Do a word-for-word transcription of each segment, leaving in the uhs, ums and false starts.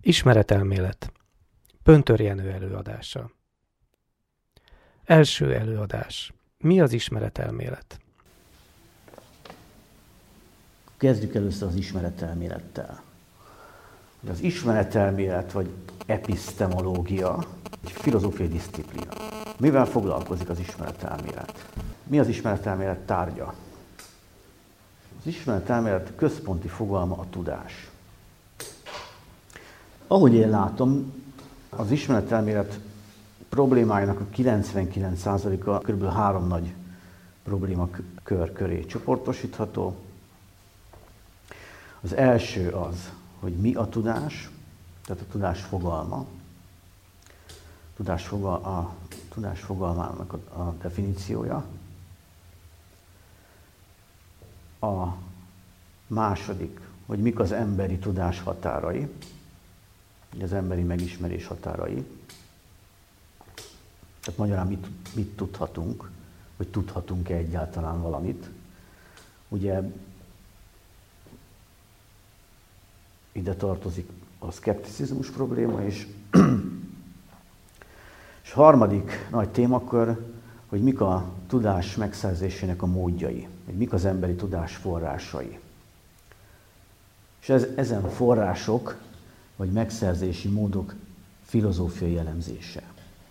Ismeretelmélet. Pöntör Jenő előadása. Első előadás. Mi az ismeretelmélet? Kezdjük először az ismeretelmélettel. Az ismeretelmélet, vagy epistemológia, egy filozófiai diszciplína. Mivel foglalkozik az ismeretelmélet? Mi az ismeretelmélet tárgya? Az ismeretelmélet központi fogalma a tudás. Ahogy én látom, az ismeretelmélet problémáinak a kilencvenkilenc százaléka kb. három nagy problémakör köré csoportosítható. Az első az, hogy mi a tudás, tehát a tudás fogalma. Tudás fogal, a tudás fogalmának a, a definíciója. A második, hogy mik az emberi tudás határai, az emberi megismerés határai. Tehát magyarán mit, mit tudhatunk, vagy tudhatunk-e egyáltalán valamit. Ugye ide tartozik a szkepticizmus probléma is. És harmadik nagy témakör, hogy mik a tudás megszerzésének a módjai, vagy mik az emberi tudás forrásai. És ez, ezen források, vagy megszerzési módok filozófiai elemzése.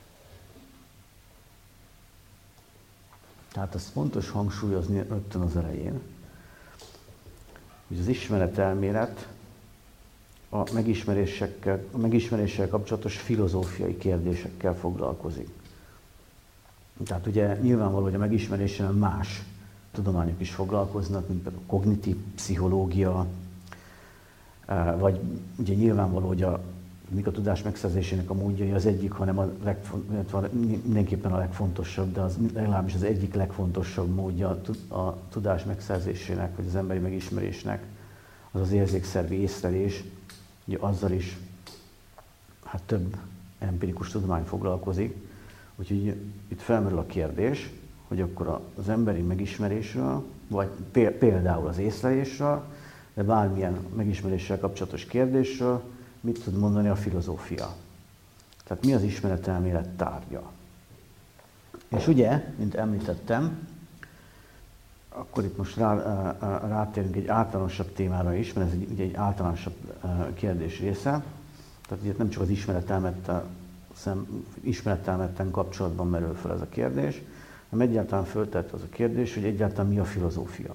Tehát az fontos hangsúlyozni rögtön az elején, hogy az ismeretelmélet a megismerésekkel, a megismeréssel kapcsolatos filozófiai kérdésekkel foglalkozik. Tehát ugye nyilvánvaló, hogy a megismeréssel más tudományok is foglalkoznak, mint például a kognitív pszichológia, vagy ugye nyilvánvaló, hogy a, mik a tudás megszerzésének a módjai az egyik, hanem a legfont, mindenképpen a legfontosabb, de az legalábbis az egyik legfontosabb módja a tudás megszerzésének, vagy az emberi megismerésnek, az az érzékszervi észlelés. Ugye azzal is hát több empirikus tudomány foglalkozik, úgyhogy itt felmerül a kérdés, hogy akkor az emberi megismerésről, vagy például az észlelésről, de bármilyen megismeréssel kapcsolatos kérdésről mit tud mondani a filozófia. Tehát mi az ismeretelmélet tárgya? És ugye, mint említettem, akkor itt most rá, rátérünk egy általánosabb témára is, mert ez egy, ugye egy általánosabb kérdés része. Tehát ugye nem csak az ismeretelmettel, ismeretelmetten kapcsolatban merül fel ez a kérdés, hanem egyáltalán föltett az a kérdés, hogy egyáltalán mi a filozófia.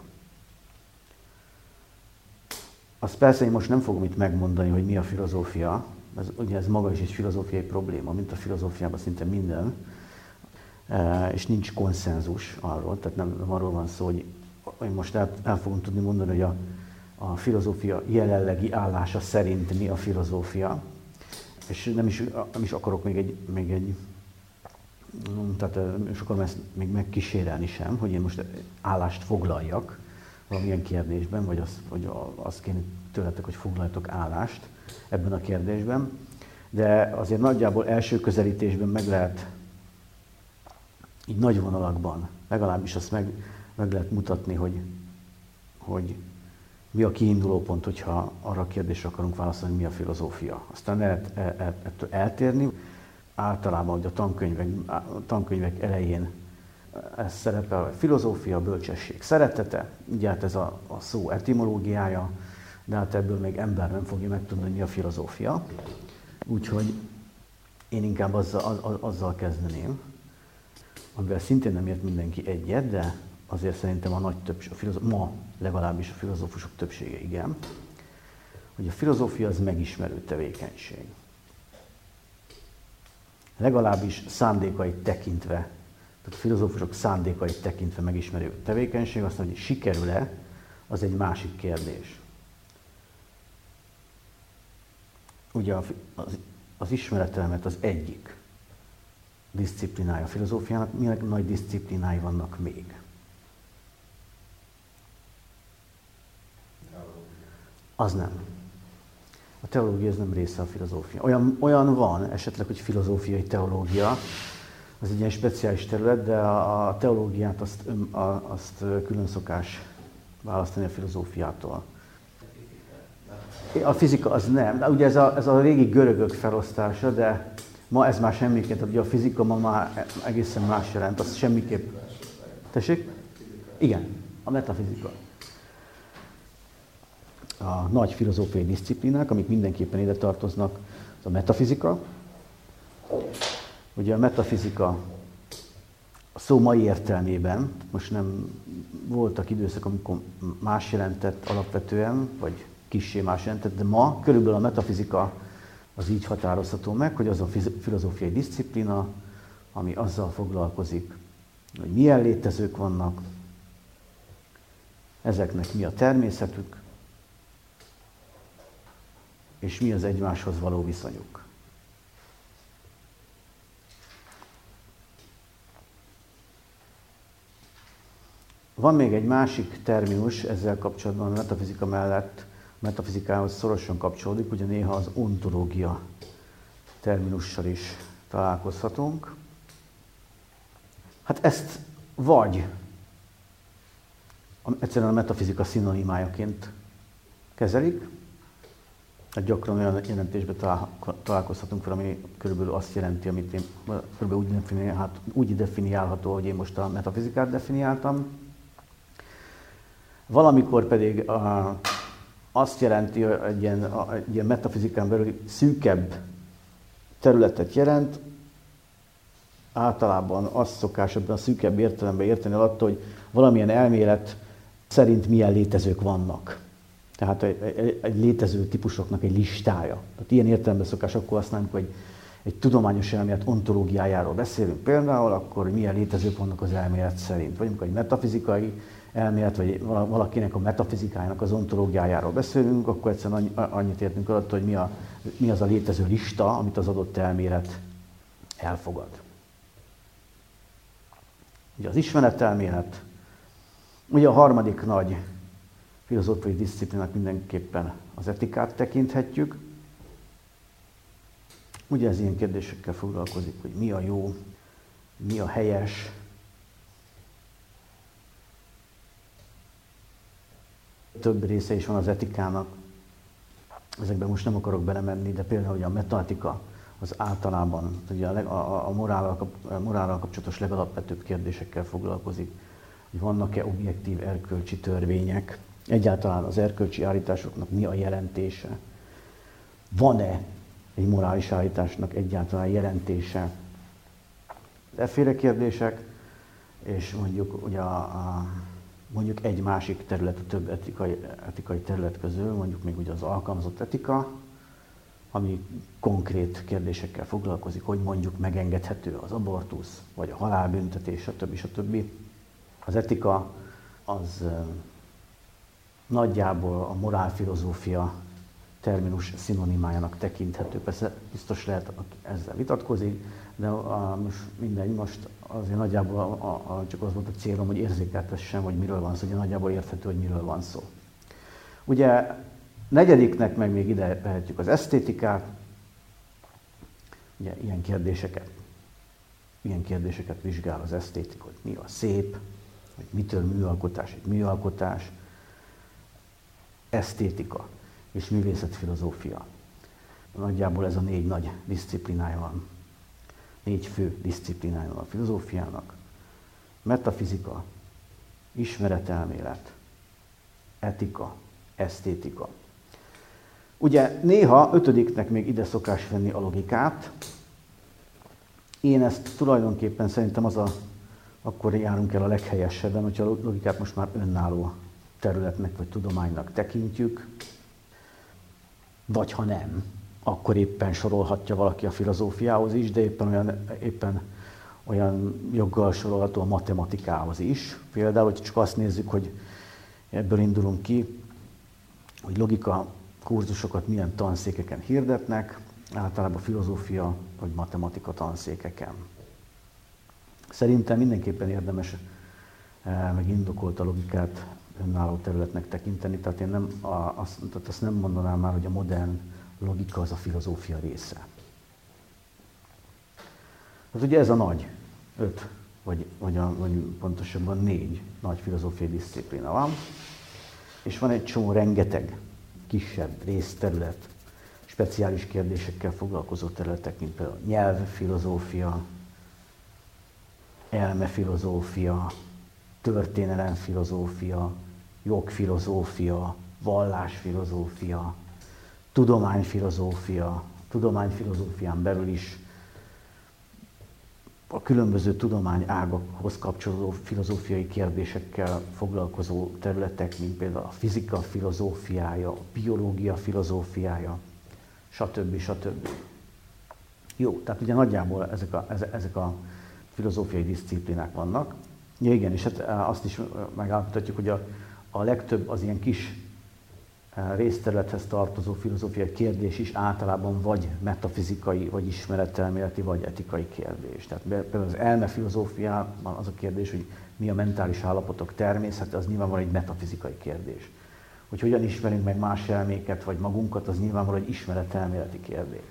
Azt persze én most nem fogom itt megmondani, hogy mi a filozófia, ez, ugye ez maga is egy filozófiai probléma, mint a filozófiában szinte minden, és nincs konszenzus arról, tehát nem, nem arról van szó, hogy én most el, el fogom tudni mondani, hogy a, a filozófia jelenlegi állása szerint mi a filozófia, és nem is, nem is akarok még egy, még egy tehát és akarom ezt még megkísérelni sem, hogy én most állást foglaljak valamilyen kérdésben, vagy azt, vagy azt kéne tőletek, hogy foglaljatok állást ebben a kérdésben, de azért nagyjából első közelítésben meg lehet így nagy vonalakban, legalábbis azt meg, meg lehet mutatni, hogy, hogy mi a kiinduló pont, hogyha arra a kérdésre akarunk válaszolni, mi a filozófia. Aztán lehet ettől eltérni. Általában, hogy a tankönyvek, a tankönyvek elején ez szerepel, a filozófia, a bölcsesség szeretete, így hát ez a, a szó etimológiája, de hát ebből még ember nem fogja megtudni, mi a filozófia. Úgyhogy én inkább azzal, az, azzal kezdeném, amivel szintén nem ért mindenki egyet, de azért szerintem a nagy többség, a filozó, ma legalábbis a filozófusok többsége igen, hogy a filozófia az megismerő tevékenység. Legalábbis szándékait tekintve, tehát a filozófusok szándékait tekintve megismerő tevékenység, aztán, hogy sikerül-e, az egy másik kérdés. Ugye az, az ismeretelmet az egyik diszciplinája a filozófiának, milyen nagy diszciplinái vannak még? Az nem. A teológia ez nem része a filozófia. Olyan, olyan van esetleg, hogy filozófiai teológia, az egy ilyen speciális terület, de a, a teológiát azt, azt külön szokás választani a filozófiától. A fizika az nem. Ugye ez a, ez a régi görögök felosztása, de ma ez már semmiképp. Ugye a fizika ma már egészen más jelent. Az semmiképp. Tessék? Igen, a metafizika. A nagy filozófiai diszciplínák, amik mindenképpen ide tartoznak, az a metafizika. Ugye a metafizika a szó mai értelmében, most nem voltak időszak, amikor más jelentett alapvetően, vagy kissé más jelentett, de ma körülbelül a metafizika az így határozható meg, hogy az a filozófiai diszciplína, ami azzal foglalkozik, hogy milyen létezők vannak, ezeknek mi a természetük, és mi az egymáshoz való viszonyuk. Van még egy másik terminus ezzel kapcsolatban, a metafizika mellett, a metafizikához szorosan kapcsolódik, ugye néha az ontológia terminussal is találkozhatunk. Hát ezt vagy egyszerűen a metafizika szinonimájaként kezelik, hát gyakran olyan jelentésben találkozhatunk fel, ami körülbelül azt jelenti, amit én körülbelül úgy, definiál, úgy definiálható, hogy én most a metafizikát definiáltam. Valamikor pedig a, azt jelenti, hogy egy ilyen, a, egy ilyen metafizikán belül szűkebb területet jelent. Általában azt szokás ebben a szűkebb értelemben érteni alatt, hogy valamilyen elmélet szerint milyen létezők vannak. Tehát egy, egy, egy létező típusoknak egy listája. Tehát ilyen értelemben szokás akkor használni, hogy egy tudományos elmélet ontológiájáról beszélünk például, akkor milyen létezők vannak az elmélet szerint. Vagy amikor egy metafizikai elmélet, vagy valakinek a metafizikájának az ontológiájáról beszélünk, akkor egyszerűen annyit értünk alatt, hogy mi, a, mi az a létező lista, amit az adott elmélet elfogad. Ugye az ismeretelmélet, ugye a harmadik nagy filozófiai diszciplínának mindenképpen az etikát tekinthetjük. Ugye ez ilyen kérdésekkel foglalkozik, hogy mi a jó, mi a helyes. Több része is van az etikának. Ezekben most nem akarok belemenni, de például hogy a metaetika az általában ugye a, a, a, morállal, a morállal kapcsolatos legalapvetőbb kérdésekkel foglalkozik. Hogy vannak-e objektív erkölcsi törvények, egyáltalán az erkölcsi állításoknak mi a jelentése, van-e egy morális állításnak egyáltalán jelentése. Efféle kérdések, és mondjuk, ugye a, a, mondjuk egy másik terület, a több etikai, etikai terület közül, mondjuk még ugye az alkalmazott etika, ami konkrét kérdésekkel foglalkozik, hogy mondjuk megengedhető az abortusz, vagy a halálbüntetés, stb. stb. Az etika az nagyjából a morálfilozófia terminus szinonimájának tekinthető. Persze biztos lehet, ezzel vitatkozik, de a, most mindegy, most azért nagyjából a, a, csak az volt a célom, hogy érzékeltessem, hogy miről van szó, hogy nagyjából érthető, hogy miről van szó. Ugye negyediknek meg még ide vehetjük az esztétikát, ugye ilyen kérdéseket, ilyen kérdéseket vizsgál az esztétika, hogy mi a szép, hogy mitől műalkotás, egy műalkotás, esztétika és művészetfilozófia. Nagyjából ez a négy nagy diszciplinája van. Négy fő diszciplinája van a filozófiának. Metafizika, ismeretelmélet, etika, esztétika. Ugye néha ötödiknek még ide szokás venni a logikát. Én ezt tulajdonképpen szerintem az a, akkor járunk el a leghelyesebben, hogyha a logikát most már önálló területnek vagy tudománynak tekintjük, vagy ha nem, akkor éppen sorolhatja valaki a filozófiához is, de éppen olyan, éppen olyan joggal sorolható a matematikához is. Például, hogy csak azt nézzük, hogy ebből indulunk ki, hogy logika kurzusokat milyen tanszékeken hirdetnek, általában filozófia vagy matematika tanszékeken. Szerintem mindenképpen érdemes, meg indokolt a logikát önálló területnek tekinteni, tehát én nem, azt, tehát azt nem mondanám már, hogy a modern logika az a filozófia része. Hát ugye ez a nagy, öt, vagy, vagy, a, vagy pontosabban négy nagy filozófiai diszciplína van, és van egy csomó rengeteg kisebb részterület, speciális kérdésekkel foglalkozó területek, mint például nyelvfilozófia, elmefilozófia, történelemfilozófia, jogfilozófia, vallásfilozófia, tudományfilozófia, tudományfilozófián belül is a különböző tudományágakhoz kapcsolódó filozófiai kérdésekkel foglalkozó területek, mint például a fizika filozófiája, a biológia filozófiája, stb. stb. Jó, tehát ugye nagyjából ezek a, ezek a filozófiai diszciplínák vannak. Ja, igen, és hát azt is megállapíthatjuk, hogy a, a legtöbb az ilyen kis részterülethez tartozó filozófiai kérdés is általában vagy metafizikai, vagy ismeretelméleti, vagy etikai kérdés. Tehát például az elmefilozófiában az a kérdés, hogy mi a mentális állapotok természete, az nyilvánvalóan egy metafizikai kérdés. Hogy hogyan ismerünk meg más elméket, vagy magunkat, az nyilvánvalóan egy ismeretelméleti kérdés.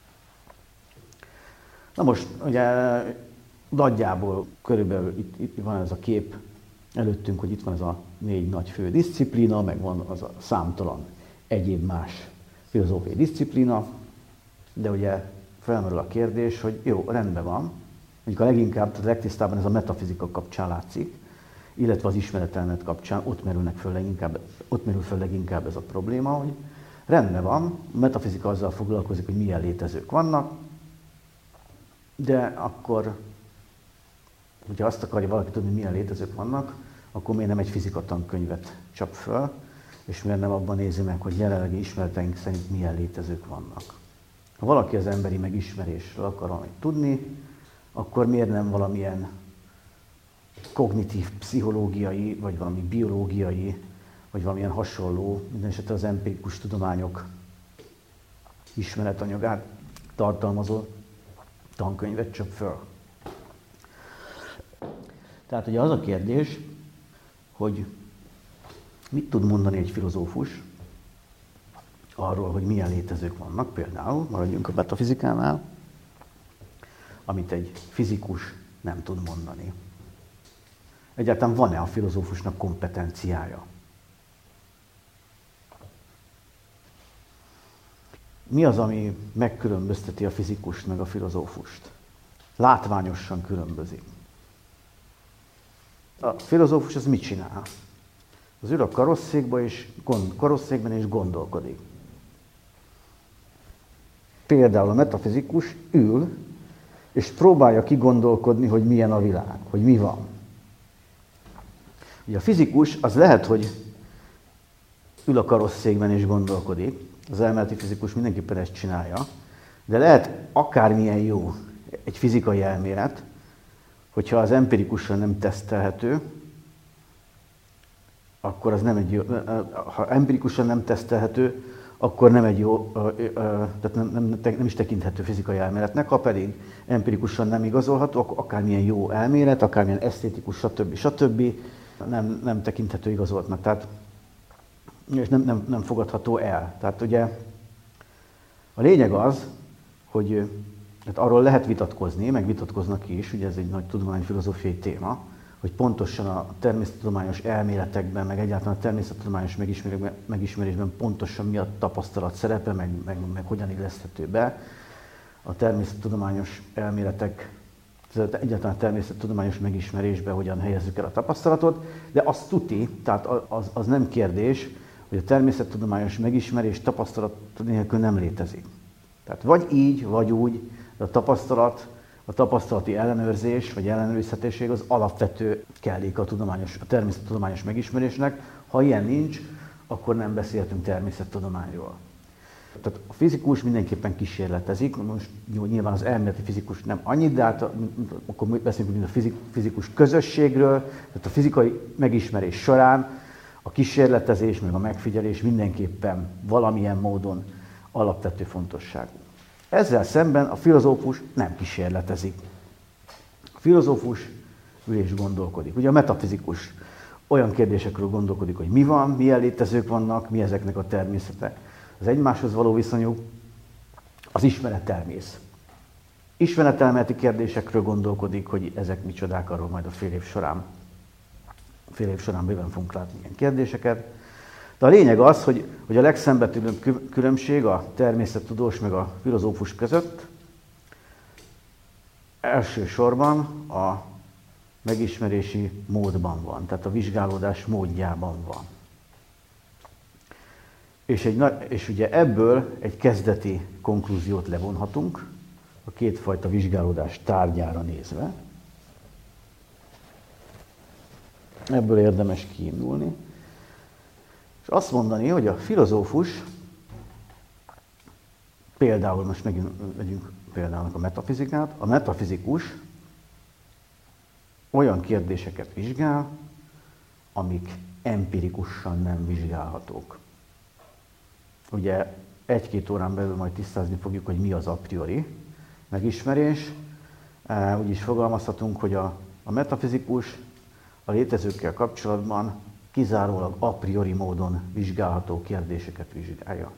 Na most, ugye nagyjából körülbelül itt, itt van ez a kép előttünk, hogy itt van ez a négy nagy fő diszciplína, meg van az a számtalan egyéb más filozófiai diszciplína, de ugye felmerül a kérdés, hogy jó, rendben van, mondjuk a leginkább, tehát a legtisztában ez a metafizika kapcsán látszik, illetve az ismeretelmélet kapcsán ott, merülnek föl leginkább, ott merül föl leginkább ez a probléma, hogy rendben van, a metafizika azzal foglalkozik, hogy milyen létezők vannak, de akkor, hogyha azt akarja valaki tudni, milyen létezők vannak, akkor miért nem egy fizika tankönyvet csap föl, és miért nem abban nézi meg, hogy jelenlegi ismereteink szerint milyen létezők vannak. Ha valaki az emberi megismerésről akar valamit tudni, akkor miért nem valamilyen kognitív, pszichológiai, vagy valami biológiai, vagy valamilyen hasonló, mindenesetre az empirikus tudományok ismeretanyagát tartalmazó tankönyvet csap föl. Tehát ugye az a kérdés, hogy mit tud mondani egy filozófus arról, hogy milyen létezők vannak, például, maradjunk a metafizikánál, amit egy fizikus nem tud mondani. Egyáltalán van-e a filozófusnak kompetenciája? Mi az, ami megkülönbözteti a fizikust meg a filozófust? Látványosan különbözik. A filozófus az mit csinál? Az ül a karosszékben és, gond, karosszékben és gondolkodik. Például a metafizikus ül, és próbálja kigondolkodni, hogy milyen a világ, hogy mi van. Ugye a fizikus az lehet, hogy ül a karosszékben és gondolkodik, az elméleti fizikus mindenképpen ezt csinálja, de lehet akármilyen jó egy fizikai elmélet, hogyha az empirikusan nem tesztelhető, akkor az nem egy jó, ha empirikusan nem tesztelhető, akkor nem egy jó, tehát nem, nem, nem is tekinthető fizikai elméletnek, ha pedig empirikusan nem igazolható, akkor akármilyen jó elmélet, akármilyen esztétikus, stb. stb. nem, nem tekinthető igazoltnak, tehát és nem, nem, nem fogadható el. Tehát ugye a lényeg az, hogy hát arról lehet vitatkozni, meg vitatkoznak is, ugye ez egy nagy tudományfilozófiai téma, hogy pontosan a természettudományos elméletekben, meg egyáltalán a természettudományos megismerésben, megismerésben pontosan mi a tapasztalat szerepe, meg, meg, meg hogyan illeszthető be a természettudományos elméletek, egyáltalán a természettudományos megismerésbe hogyan helyezzük el a tapasztalatot, de az tuti, tehát az, az nem kérdés, hogy a természettudományos megismerés tapasztalat nélkül nem létezik. Tehát vagy így, vagy úgy, de a tapasztalat, a tapasztalati ellenőrzés, vagy ellenőrizhetőség az alapvető kellék a, tudományos, a természettudományos megismerésnek. Ha ilyen nincs, akkor nem beszélhetünk természettudományról. Tehát a fizikus mindenképpen kísérletezik, most nyilván az elméleti fizikus nem annyit, de hát akkor beszélünk mint a fizikus közösségről, tehát a fizikai megismerés során a kísérletezés, meg a megfigyelés mindenképpen valamilyen módon alapvető fontosságú. Ezzel szemben a filozófus nem kísérletezik. A filozófus ül és gondolkodik. Ugye a metafizikus olyan kérdésekről gondolkodik, hogy mi van, milyen létezők vannak, mi ezeknek a természete. Az egymáshoz való viszonyuk, az ismerettermész. Ismeretelméleti kérdésekről gondolkodik, hogy ezek micsodák, arról majd a fél év során, fél év során bőven fogunk látni ilyen kérdéseket. De a lényeg az, hogy, hogy a legszembetűnőbb különbség a természettudós meg a filozófus között elsősorban a megismerési módban van, tehát a vizsgálódás módjában van. És, egy, és ugye ebből egy kezdeti konklúziót levonhatunk a kétfajta vizsgálódás tárgyára nézve. Ebből érdemes kiindulni. És azt mondani, hogy a filozófus, például most megint vegyünk például a metafizikát, a metafizikus olyan kérdéseket vizsgál, amik empirikusan nem vizsgálhatók. Ugye egy-két órán belül majd tisztázni fogjuk, hogy mi az a priori megismerés. Úgy is fogalmazhatunk, hogy a, a metafizikus a létezőkkel kapcsolatban kizárólag a priori módon vizsgálható kérdéseket vizsgálja.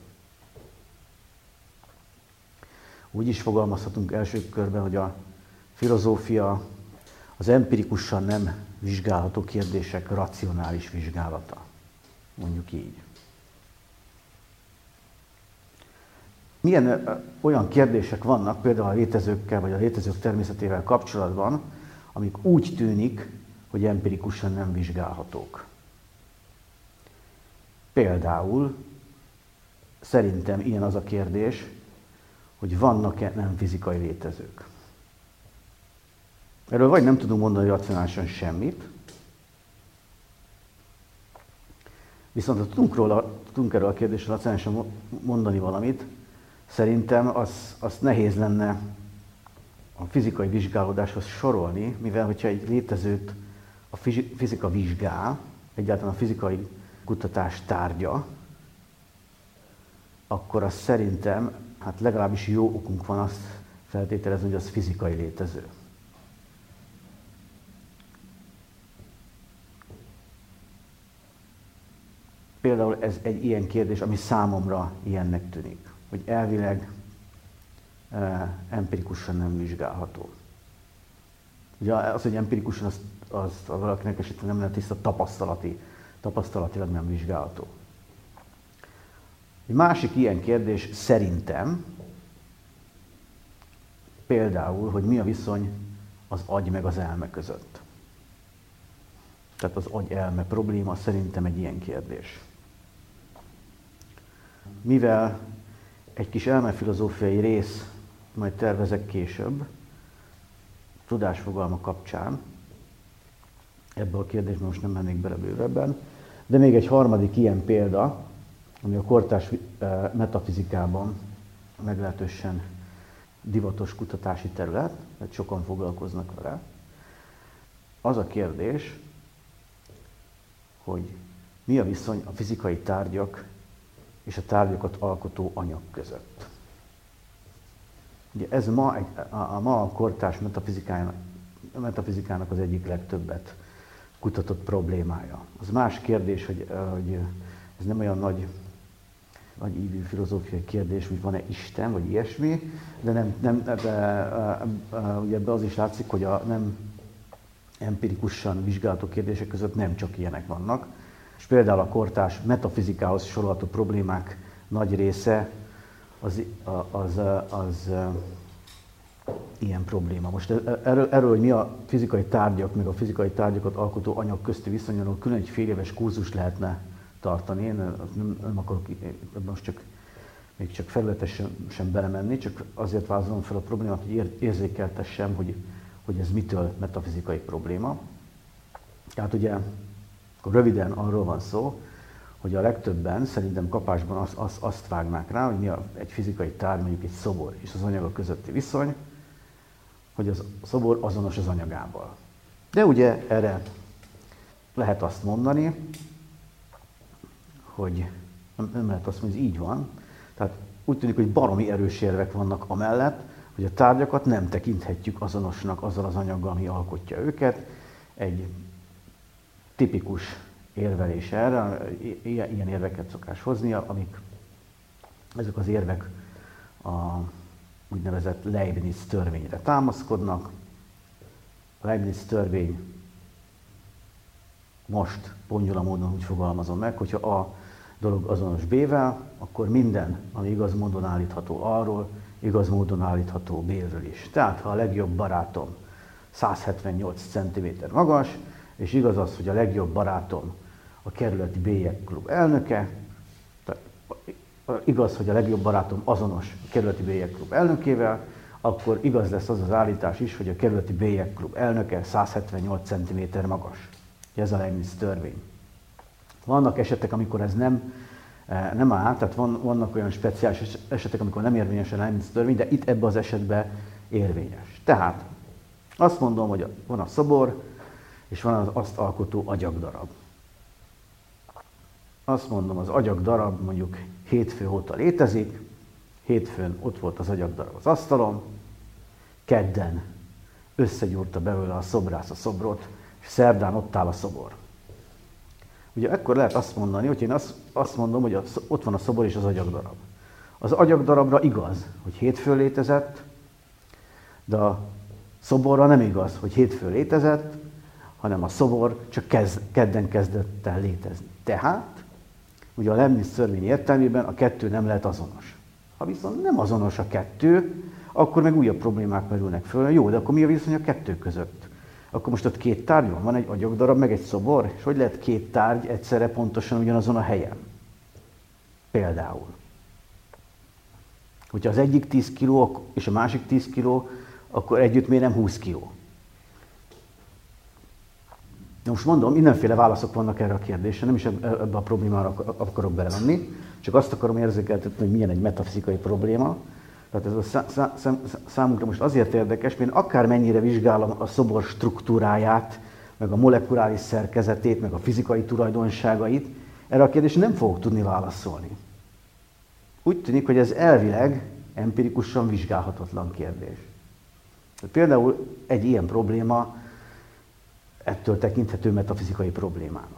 Úgy is fogalmazhatunk első körben, hogy a filozófia az empirikusan nem vizsgálható kérdések racionális vizsgálata. Mondjuk így. Milyen olyan kérdések vannak például a létezőkkel vagy a létezők természetével kapcsolatban, amik úgy tűnik, hogy empirikusan nem vizsgálhatók. Például szerintem ilyen az a kérdés, hogy vannak-e nem fizikai létezők. Erről vagy nem tudunk mondani racionálisan semmit, viszont ha tudunk, róla, tudunk erről a kérdésről racionálisan mondani valamit, szerintem az, az nehéz lenne a fizikai vizsgálódáshoz sorolni, mivel hogyha egy létezőt a fizika vizsgál, egyáltalán a fizikai kutatás tárgya, akkor az szerintem, hát legalábbis jó okunk van azt feltételezni, hogy az fizikai létező. Például ez egy ilyen kérdés, ami számomra ilyennek tűnik, hogy elvileg eh, empirikusan nem vizsgálható. Ugye az, hogy empirikusan, az, az, az valakinek esetleg nem lehet tiszta tapasztalati, tapasztalatilag nem vizsgálható. Egy másik ilyen kérdés szerintem például, hogy mi a viszony az agy meg az elme között. Tehát az agy-elme probléma szerintem egy ilyen kérdés. Mivel egy kis elmefilozófiai rész majd tervezek később, tudásfogalma kapcsán, ebbe a kérdésbe most nem mennék bele bővebben, de még egy harmadik ilyen példa, ami a kortárs metafizikában meglehetősen divatos kutatási terület, mert sokan foglalkoznak vele. Az a kérdés, hogy mi a viszony a fizikai tárgyak és a tárgyakat alkotó anyag között. Ugye ez ma, egy, a, a ma a kortárs metafizikának, metafizikának az egyik legtöbbet kutatott problémája. Az más kérdés, hogy, hogy ez nem olyan nagy, nagy ívű filozófiai kérdés, hogy van-e Isten, vagy ilyesmi, de nem, nem, de, ugye ebben az is látszik, hogy a nem empirikusan vizsgálható kérdések között nem csak ilyenek vannak. És például a kortárs metafizikához sorolható problémák nagy része az, az, az, az ilyen probléma. Most erről, erről, hogy mi a fizikai tárgyak, meg a fizikai tárgyakat alkotó anyag közti viszonyról külön egy fél éves kurzus lehetne tartani. Én nem, nem akarok most csak, még csak felületesen sem belemenni, csak azért vázolom fel a problémát, hogy érzékeltessem, hogy, hogy ez mitől metafizikai probléma. Tehát ugye akkor röviden arról van szó, hogy a legtöbben szerintem kapásban azt, azt, azt vágnák rá, hogy mi a, egy fizikai tárgy, mondjuk egy szobor és az anyaga közötti viszony, hogy az szobor azonos az anyagával. De ugye erre lehet azt mondani, hogy nem, nem lehet azt mondani, hogy ez így van. Tehát úgy tűnik, hogy baromi erős érvek vannak amellett, hogy a tárgyakat nem tekinthetjük azonosnak azzal az anyaggal, ami alkotja őket. Egy tipikus érvelés erre, ilyen érveket szokás hozni, amik ezek az érvek a úgynevezett Leibniz törvényre támaszkodnak. A Leibniz törvény most pongyula módon úgy fogalmazom meg, hogyha A dolog azonos B-vel, akkor minden, ami igaz módon állítható A-ról, igaz módon állítható B-ről is. Tehát, ha a legjobb barátom száz hetvennyolc centiméter magas, és igaz az, hogy a legjobb barátom a kerületi bélyek klub elnöke, igaz, hogy a legjobb barátom azonos a kerületi bélyek klub elnökével, akkor igaz lesz az az állítás is, hogy a kerületi bélyek klub elnöke száz hetvennyolc centiméter magas. Ez a Leibniz törvény. Vannak esetek, amikor ez nem, nem áll, tehát van, vannak olyan speciális esetek, amikor nem érvényes a Leibniz törvény, de itt ebben az esetben érvényes. Tehát azt mondom, hogy van a szobor, és van az azt alkotó agyagdarab. Azt mondom, az agyagdarab mondjuk hétfő óta létezik, hétfőn ott volt az agyagdarab az asztalon, kedden összegyúrta belőle a szobrász a szobrot, és szerdán ott áll a szobor. Ugye ekkor lehet azt mondani, hogy én azt, azt mondom, hogy az, ott van a szobor és az agyagdarab. Az agyagdarabra igaz, hogy hétfőn létezett, de a szoborra nem igaz, hogy hétfőn létezett, hanem a szobor csak kezd, kedden kezdett el létezni. Tehát, ugye a Leibniz törvény értelmében a kettő nem lehet azonos. Ha viszont nem azonos a kettő, akkor meg újabb problémák merülnek föl. Jó, de akkor mi a viszony a kettő között? Akkor most ott két tárgy van, van egy agyagdarab, meg egy szobor, és hogy lehet két tárgy egyszerre pontosan ugyanazon a helyen? Például. Hogyha az egyik tíz kiló, és a másik tíz kiló, akkor együtt miért nem húsz kiló? De most mondom, mindenféle válaszok vannak erre a kérdésre, nem is ebbe a problémára akarok belemenni, csak azt akarom érzékeltetni, hogy milyen egy metafizikai probléma. Tehát ez a szá- szá- szá- számunkra most azért érdekes, mert akármennyire vizsgálom a szobor struktúráját, meg a molekuláris szerkezetét, meg a fizikai tulajdonságait, erre a kérdésre nem fogok tudni válaszolni. Úgy tűnik, hogy ez elvileg empirikusan vizsgálhatatlan kérdés. Tehát például egy ilyen probléma ettől tekinthető metafizikai problémának.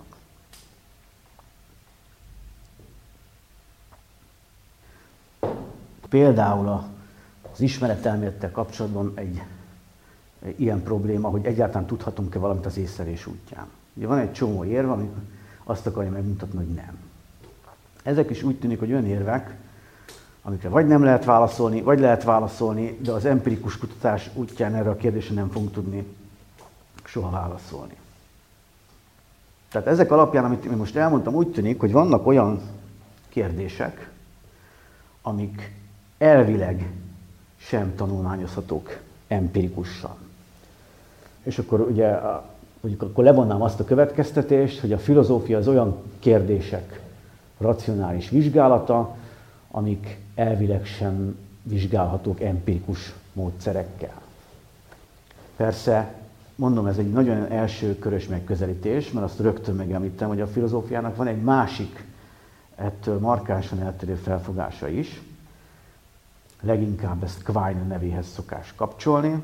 Például az ismeretelmélettel kapcsolatban egy, egy ilyen probléma, hogy egyáltalán tudhatunk-e valamit az észlelés útján. Ugye van egy csomó érv, ami azt akarja megmutatni, hogy nem. Ezek is úgy tűnik, hogy olyan érvek, amikre vagy nem lehet válaszolni, vagy lehet válaszolni, de az empirikus kutatás útján erre a kérdésre nem fogunk tudni soha válaszolni. Tehát ezek alapján, amit én most elmondtam, úgy tűnik, hogy vannak olyan kérdések, amik elvileg sem tanulmányozhatók empirikusan. És akkor ugye mondjuk akkor levonnám azt a következtetést, hogy a filozófia az olyan kérdések racionális vizsgálata, amik elvileg sem vizsgálhatók empirikus módszerekkel. Persze, mondom, ez egy nagyon első körös megközelítés, mert azt rögtön megemlítem, hogy a filozófiának van egy másik, ettől markánsan eltérő felfogása is. Leginkább ezt Quine nevéhez szokás kapcsolni.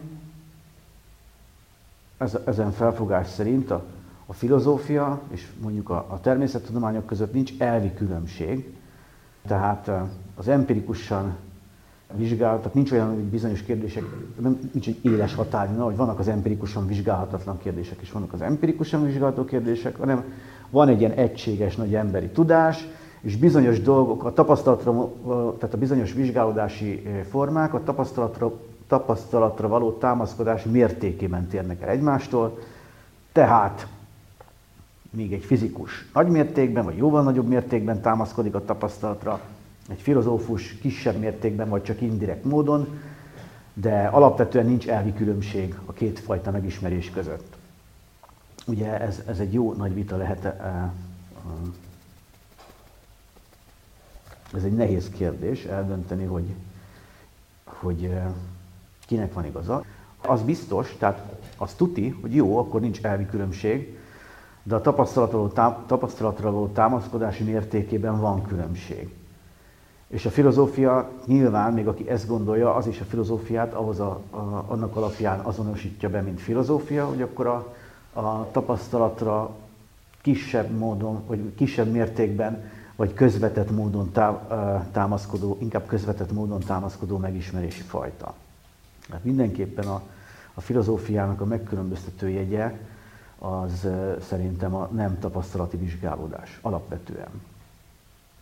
Ez, ezen felfogás szerint a, a filozófia és mondjuk a, a természettudományok között nincs elvi különbség. Tehát az empirikusan vizsgálat, tehát nincs olyan, hogy bizonyos kérdések, nem, nincs egy éles határvonal, hogy vannak az empirikusan vizsgálhatatlan kérdések, és vannak az empirikusan vizsgálható kérdések, hanem van egy ilyen egységes nagy emberi tudás, és bizonyos dolgok, a tapasztalatra, tehát a bizonyos vizsgálódási formák a tapasztalatra, tapasztalatra való támaszkodás mértékében térnek el egymástól, tehát míg egy fizikus nagy mértékben, vagy jóval nagyobb mértékben támaszkodik a tapasztalatra, egy filozófus kisebb mértékben, vagy csak indirekt módon, de alapvetően nincs elvi különbség a két fajta megismerés között. Ugye ez, ez egy jó nagy vita lehet, ez egy nehéz kérdés eldönteni, hogy, hogy kinek van igaza. Az biztos, tehát az tuti, hogy jó, akkor nincs elvi különbség, de a tapasztalatra való támaszkodási mértékében van különbség. És a filozófia nyilván, még aki ezt gondolja, az is a filozófiát ahhoz a, a, annak alapján azonosítja be, mint filozófia, hogy akkor a, a tapasztalatra kisebb módon, vagy kisebb mértékben, vagy közvetett módon tá, támaszkodó, inkább közvetett módon támaszkodó megismerési fajta. Hát mindenképpen a, a filozófiának a megkülönböztető jegye az szerintem a nem tapasztalati vizsgálódás alapvetően.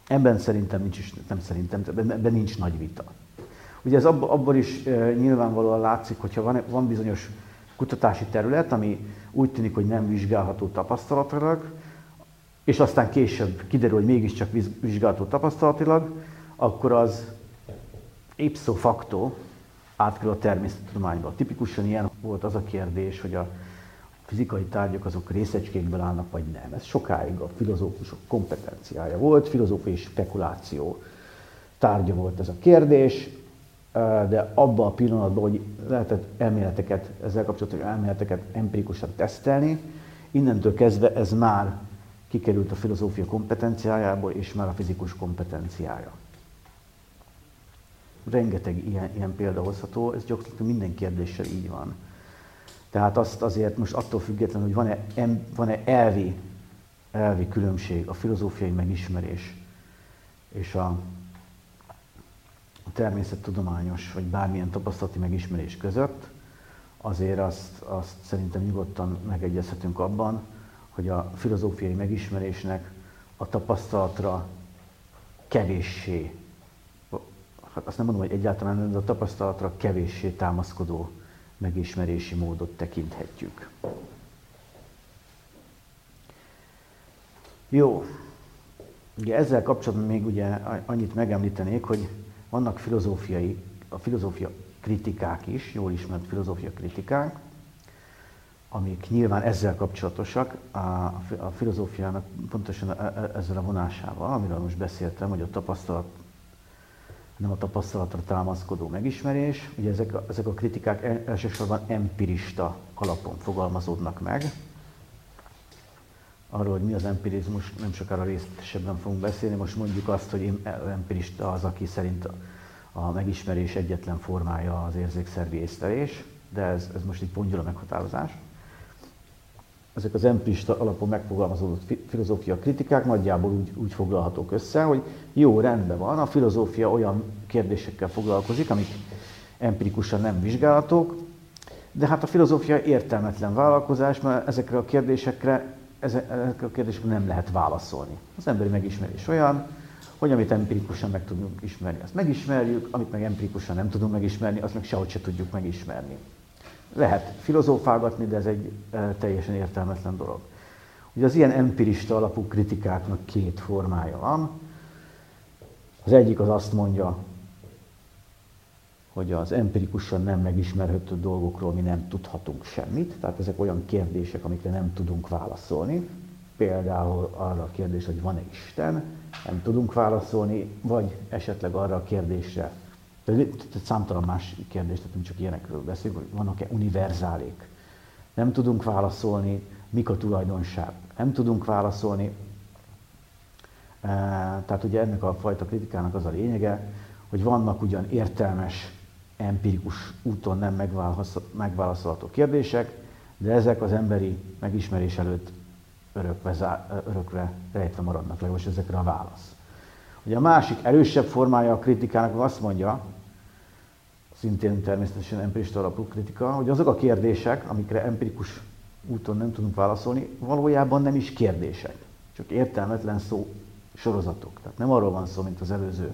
Ebben szerintem nincs, is, nem szerintem, ebben nincs nagy vita. Ugye ez abban, abban is e, nyilvánvalóan látszik, hogyha van, van bizonyos kutatási terület, ami úgy tűnik, hogy nem vizsgálható tapasztalatilag, és aztán később kiderül, hogy mégiscsak vizsgálható tapasztalatilag, akkor az ipso facto átkerül a természettudományba. Tipikusan ilyen volt az a kérdés, hogy a fizikai tárgyak azok részecskékből állnak, vagy nem. Ez sokáig a filozófusok kompetenciája volt, filozófiai spekuláció tárgya volt ez a kérdés, de abban a pillanatban, hogy lehetett elméleteket, ezzel kapcsolatos elméleteket empirikusan tesztelni, innentől kezdve ez már kikerült a filozófia kompetenciájából, és már a fizikus kompetenciája. Rengeteg ilyen, ilyen példa hozható, ez gyakorlatilag minden kérdéssel így van. Tehát azt azért most attól függetlenül, hogy van-e, van-e elvi, elvi különbség a filozófiai megismerés és a, a természettudományos vagy bármilyen tapasztalati megismerés között, azért azt, azt szerintem nyugodtan megegyezhetünk abban, hogy a filozófiai megismerésnek a tapasztalatra kevéssé, hát azt nem mondom, hogy egyáltalán, de a tapasztalatra kevéssé támaszkodó megismerési módot tekinthetjük. Jó, ugye ezzel kapcsolatban még ugye annyit megemlítenék, hogy vannak filozófiai, a filozófia kritikák is, jól ismert filozófia kritikák, amik nyilván ezzel kapcsolatosak, a, a filozófiának pontosan ezzel a vonásával, amiről most beszéltem, hogy a tapasztalat, nem a tapasztalatra támaszkodó megismerés. Ugye ezek a, ezek a kritikák elsősorban empirista alapon fogalmazódnak meg. Arról, hogy mi az empirizmus, nem sokára részletesebben fogunk beszélni. Most mondjuk azt, hogy empirista az, aki szerint a, a megismerés egyetlen formája az érzékszervi észlelés, de ez, ez most egy pongyol a meghatározás. Ezek az empirista alapon megfogalmazódott filozófia kritikák nagyjából úgy, úgy foglalhatók össze, hogy jó, rendben van, a filozófia olyan kérdésekkel foglalkozik, amik empirikusan nem vizsgálhatók, de hát a filozófia értelmetlen vállalkozás, mert ezekre a kérdésekre, ezekre a kérdésekre nem lehet válaszolni. Az emberi megismerés olyan, hogy amit empirikusan meg tudunk ismerni, azt megismerjük, amit meg empirikusan nem tudunk megismerni, azt meg sehogy se tudjuk megismerni. Lehet filozófálgatni, de ez egy e, teljesen értelmetlen dolog. Ugye az ilyen empirista alapú kritikáknak két formája van. Az egyik az azt mondja, hogy az empirikusan nem megismerhető dolgokról mi nem tudhatunk semmit, tehát ezek olyan kérdések, amikre nem tudunk válaszolni. Például arra a kérdés, hogy van-e Isten, nem tudunk válaszolni, vagy esetleg arra a kérdésre, tehát számtalan más kérdés, tehát nem csak ilyenekről beszélünk, hogy vannak-e univerzálék. Nem tudunk válaszolni, mik a tulajdonság. Nem tudunk válaszolni. Tehát ugye ennek a fajta kritikának az a lényege, hogy vannak ugyan értelmes, empirikus úton nem megválaszolható kérdések, de ezek az emberi megismerés előtt örökve, örökre rejtve maradnak, legalábbis ezekre a válasz. Ugye a másik erősebb formája a kritikának azt mondja, szintén természetesen empirista alapú kritika, hogy azok a kérdések, amikre empirikus úton nem tudunk válaszolni, valójában nem is kérdések, csak értelmetlen szó sorozatok. Tehát nem arról van szó, mint az előző,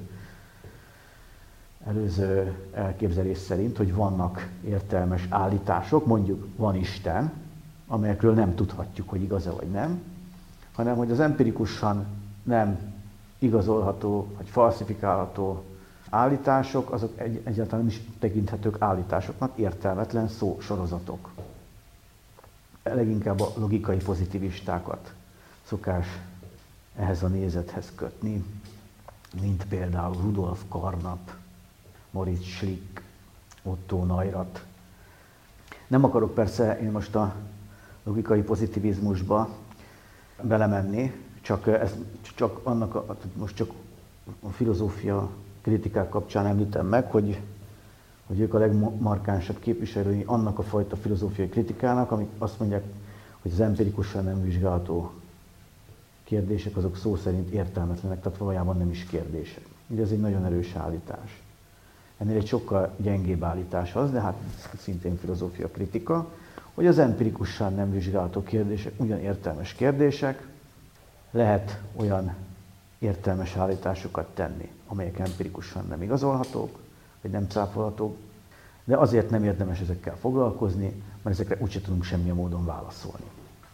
előző elképzelés szerint, hogy vannak értelmes állítások, mondjuk van Isten, amelyekről nem tudhatjuk, hogy igaz-e vagy nem, hanem hogy az empirikusan nem igazolható vagy falsifikálható állítások, azok egy, egyáltalán nem is tekinthetők állításoknak, értelmetlen szósorozatok. Leginkább a logikai pozitivistákat szokás ehhez a nézethez kötni, mint például Rudolf Carnap, Moritz Schlick, Otto Neurath. Nem akarok persze én most a logikai pozitivizmusba belemenni, csak, ez, csak annak a, most csak a filozófia kritikák kapcsán említem meg, hogy, hogy ők a legmarkánsabb képviselői annak a fajta filozófiai kritikának, amik azt mondják, hogy az empirikusan nem vizsgálható kérdések, azok szó szerint értelmetlenek, tehát valójában nem is kérdések. Ugye ez egy nagyon erős állítás. Ennél egy sokkal gyengébb állítás az, de hát szintén filozófia kritika, hogy az empirikusan nem vizsgálható kérdések ugyan értelmes kérdések, lehet olyan értelmes állításokat tenni, amelyek empirikusan nem igazolhatók, vagy nem cáfolhatók, de azért nem érdemes ezekkel foglalkozni, mert ezekre úgyse tudunk semmilyen módon válaszolni.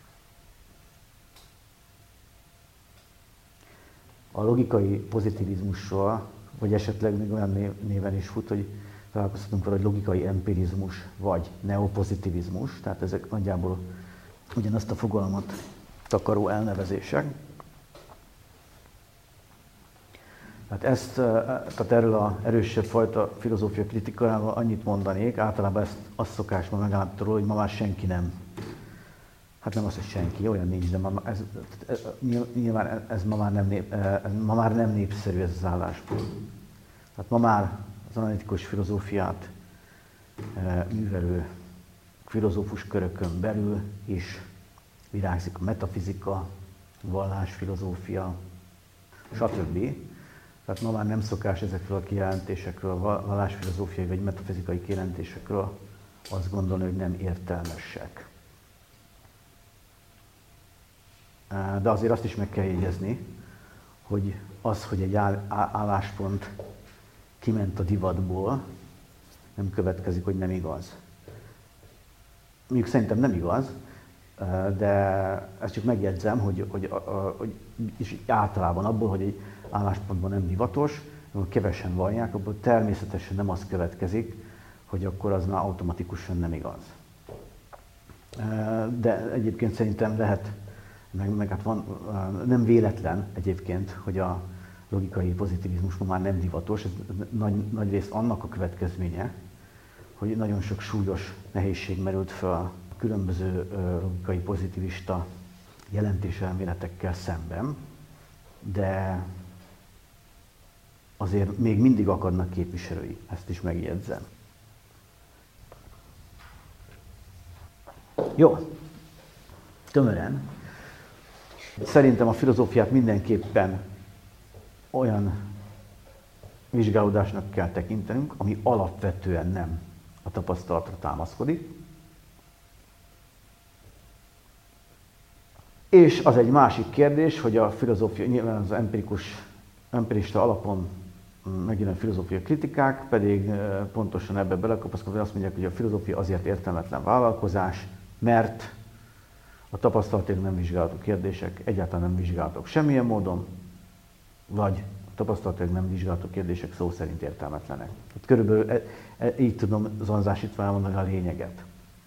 A logikai pozitivizmusról, vagy esetleg még olyan néven is fut, hogy találkozhatunk vele, hogy logikai empirizmus, vagy neopozitivizmus, tehát ezek nagyjából ugyanazt a fogalmat takaró elnevezések. Hát ezt, tehát erről az erősebb fajta filozófia kritikával annyit mondanék, általában ezt azt szokás ma megállapítani róla, hogy ma már senki nem. Hát nem az, hogy senki, olyan nincs, de ma, ez, ez, nyilván ez ma már, nem nép, ez ma már nem népszerű ez az álláspont. Tehát ma már az analitikus filozófiát művelő filozófus körökön belül is virágzik a metafizika, vallásfilozófia, stb. Tehát ma már nem szokás ezekről a kijelentésekről, a vallásfilozófiai vagy metafizikai kijelentésekről azt gondolni, hogy nem értelmesek. De azért azt is meg kell jegyezni, hogy az, hogy egy álláspont kiment a divatból, nem következik, hogy nem igaz. Mondjuk szerintem nem igaz, de ezt csak megjegyzem, hogy, hogy, hogy és általában abból, hogy egy álláspontban nem divatos, amikor kevesen vallják, abból természetesen nem az következik, hogy akkor az már automatikusan nem igaz. De egyébként szerintem lehet, meg, meg hát van, nem véletlen egyébként, hogy a logikai pozitivizmus ma már nem divatos, ez nagy, nagy rész annak a következménye, hogy nagyon sok súlyos nehézség merült fel a különböző logikai pozitivista jelentéselméletekkel szemben, de azért még mindig akadnak képviselői, ezt is megjegyzem. Jó, tömören. Szerintem a filozófiát mindenképpen olyan vizsgálódásnak kell tekintenünk, ami alapvetően nem a tapasztalatra támaszkodik. És az egy másik kérdés, hogy a filozófia, nyilván az empirikus, empirista alapon megjelenő filozófia kritikák pedig pontosan ebbe belekapaszkodva azt mondják, hogy a filozófia azért értelmetlen vállalkozás, mert a tapasztalaték nem vizsgálatok kérdések egyáltalán nem vizsgálatok semmilyen módon, vagy a tapasztalatok nem vizsgálatok kérdések szó szerint értelmetlenek. Hát körülbelül e, e, így tudom zonzásítva elmondani a lényeget.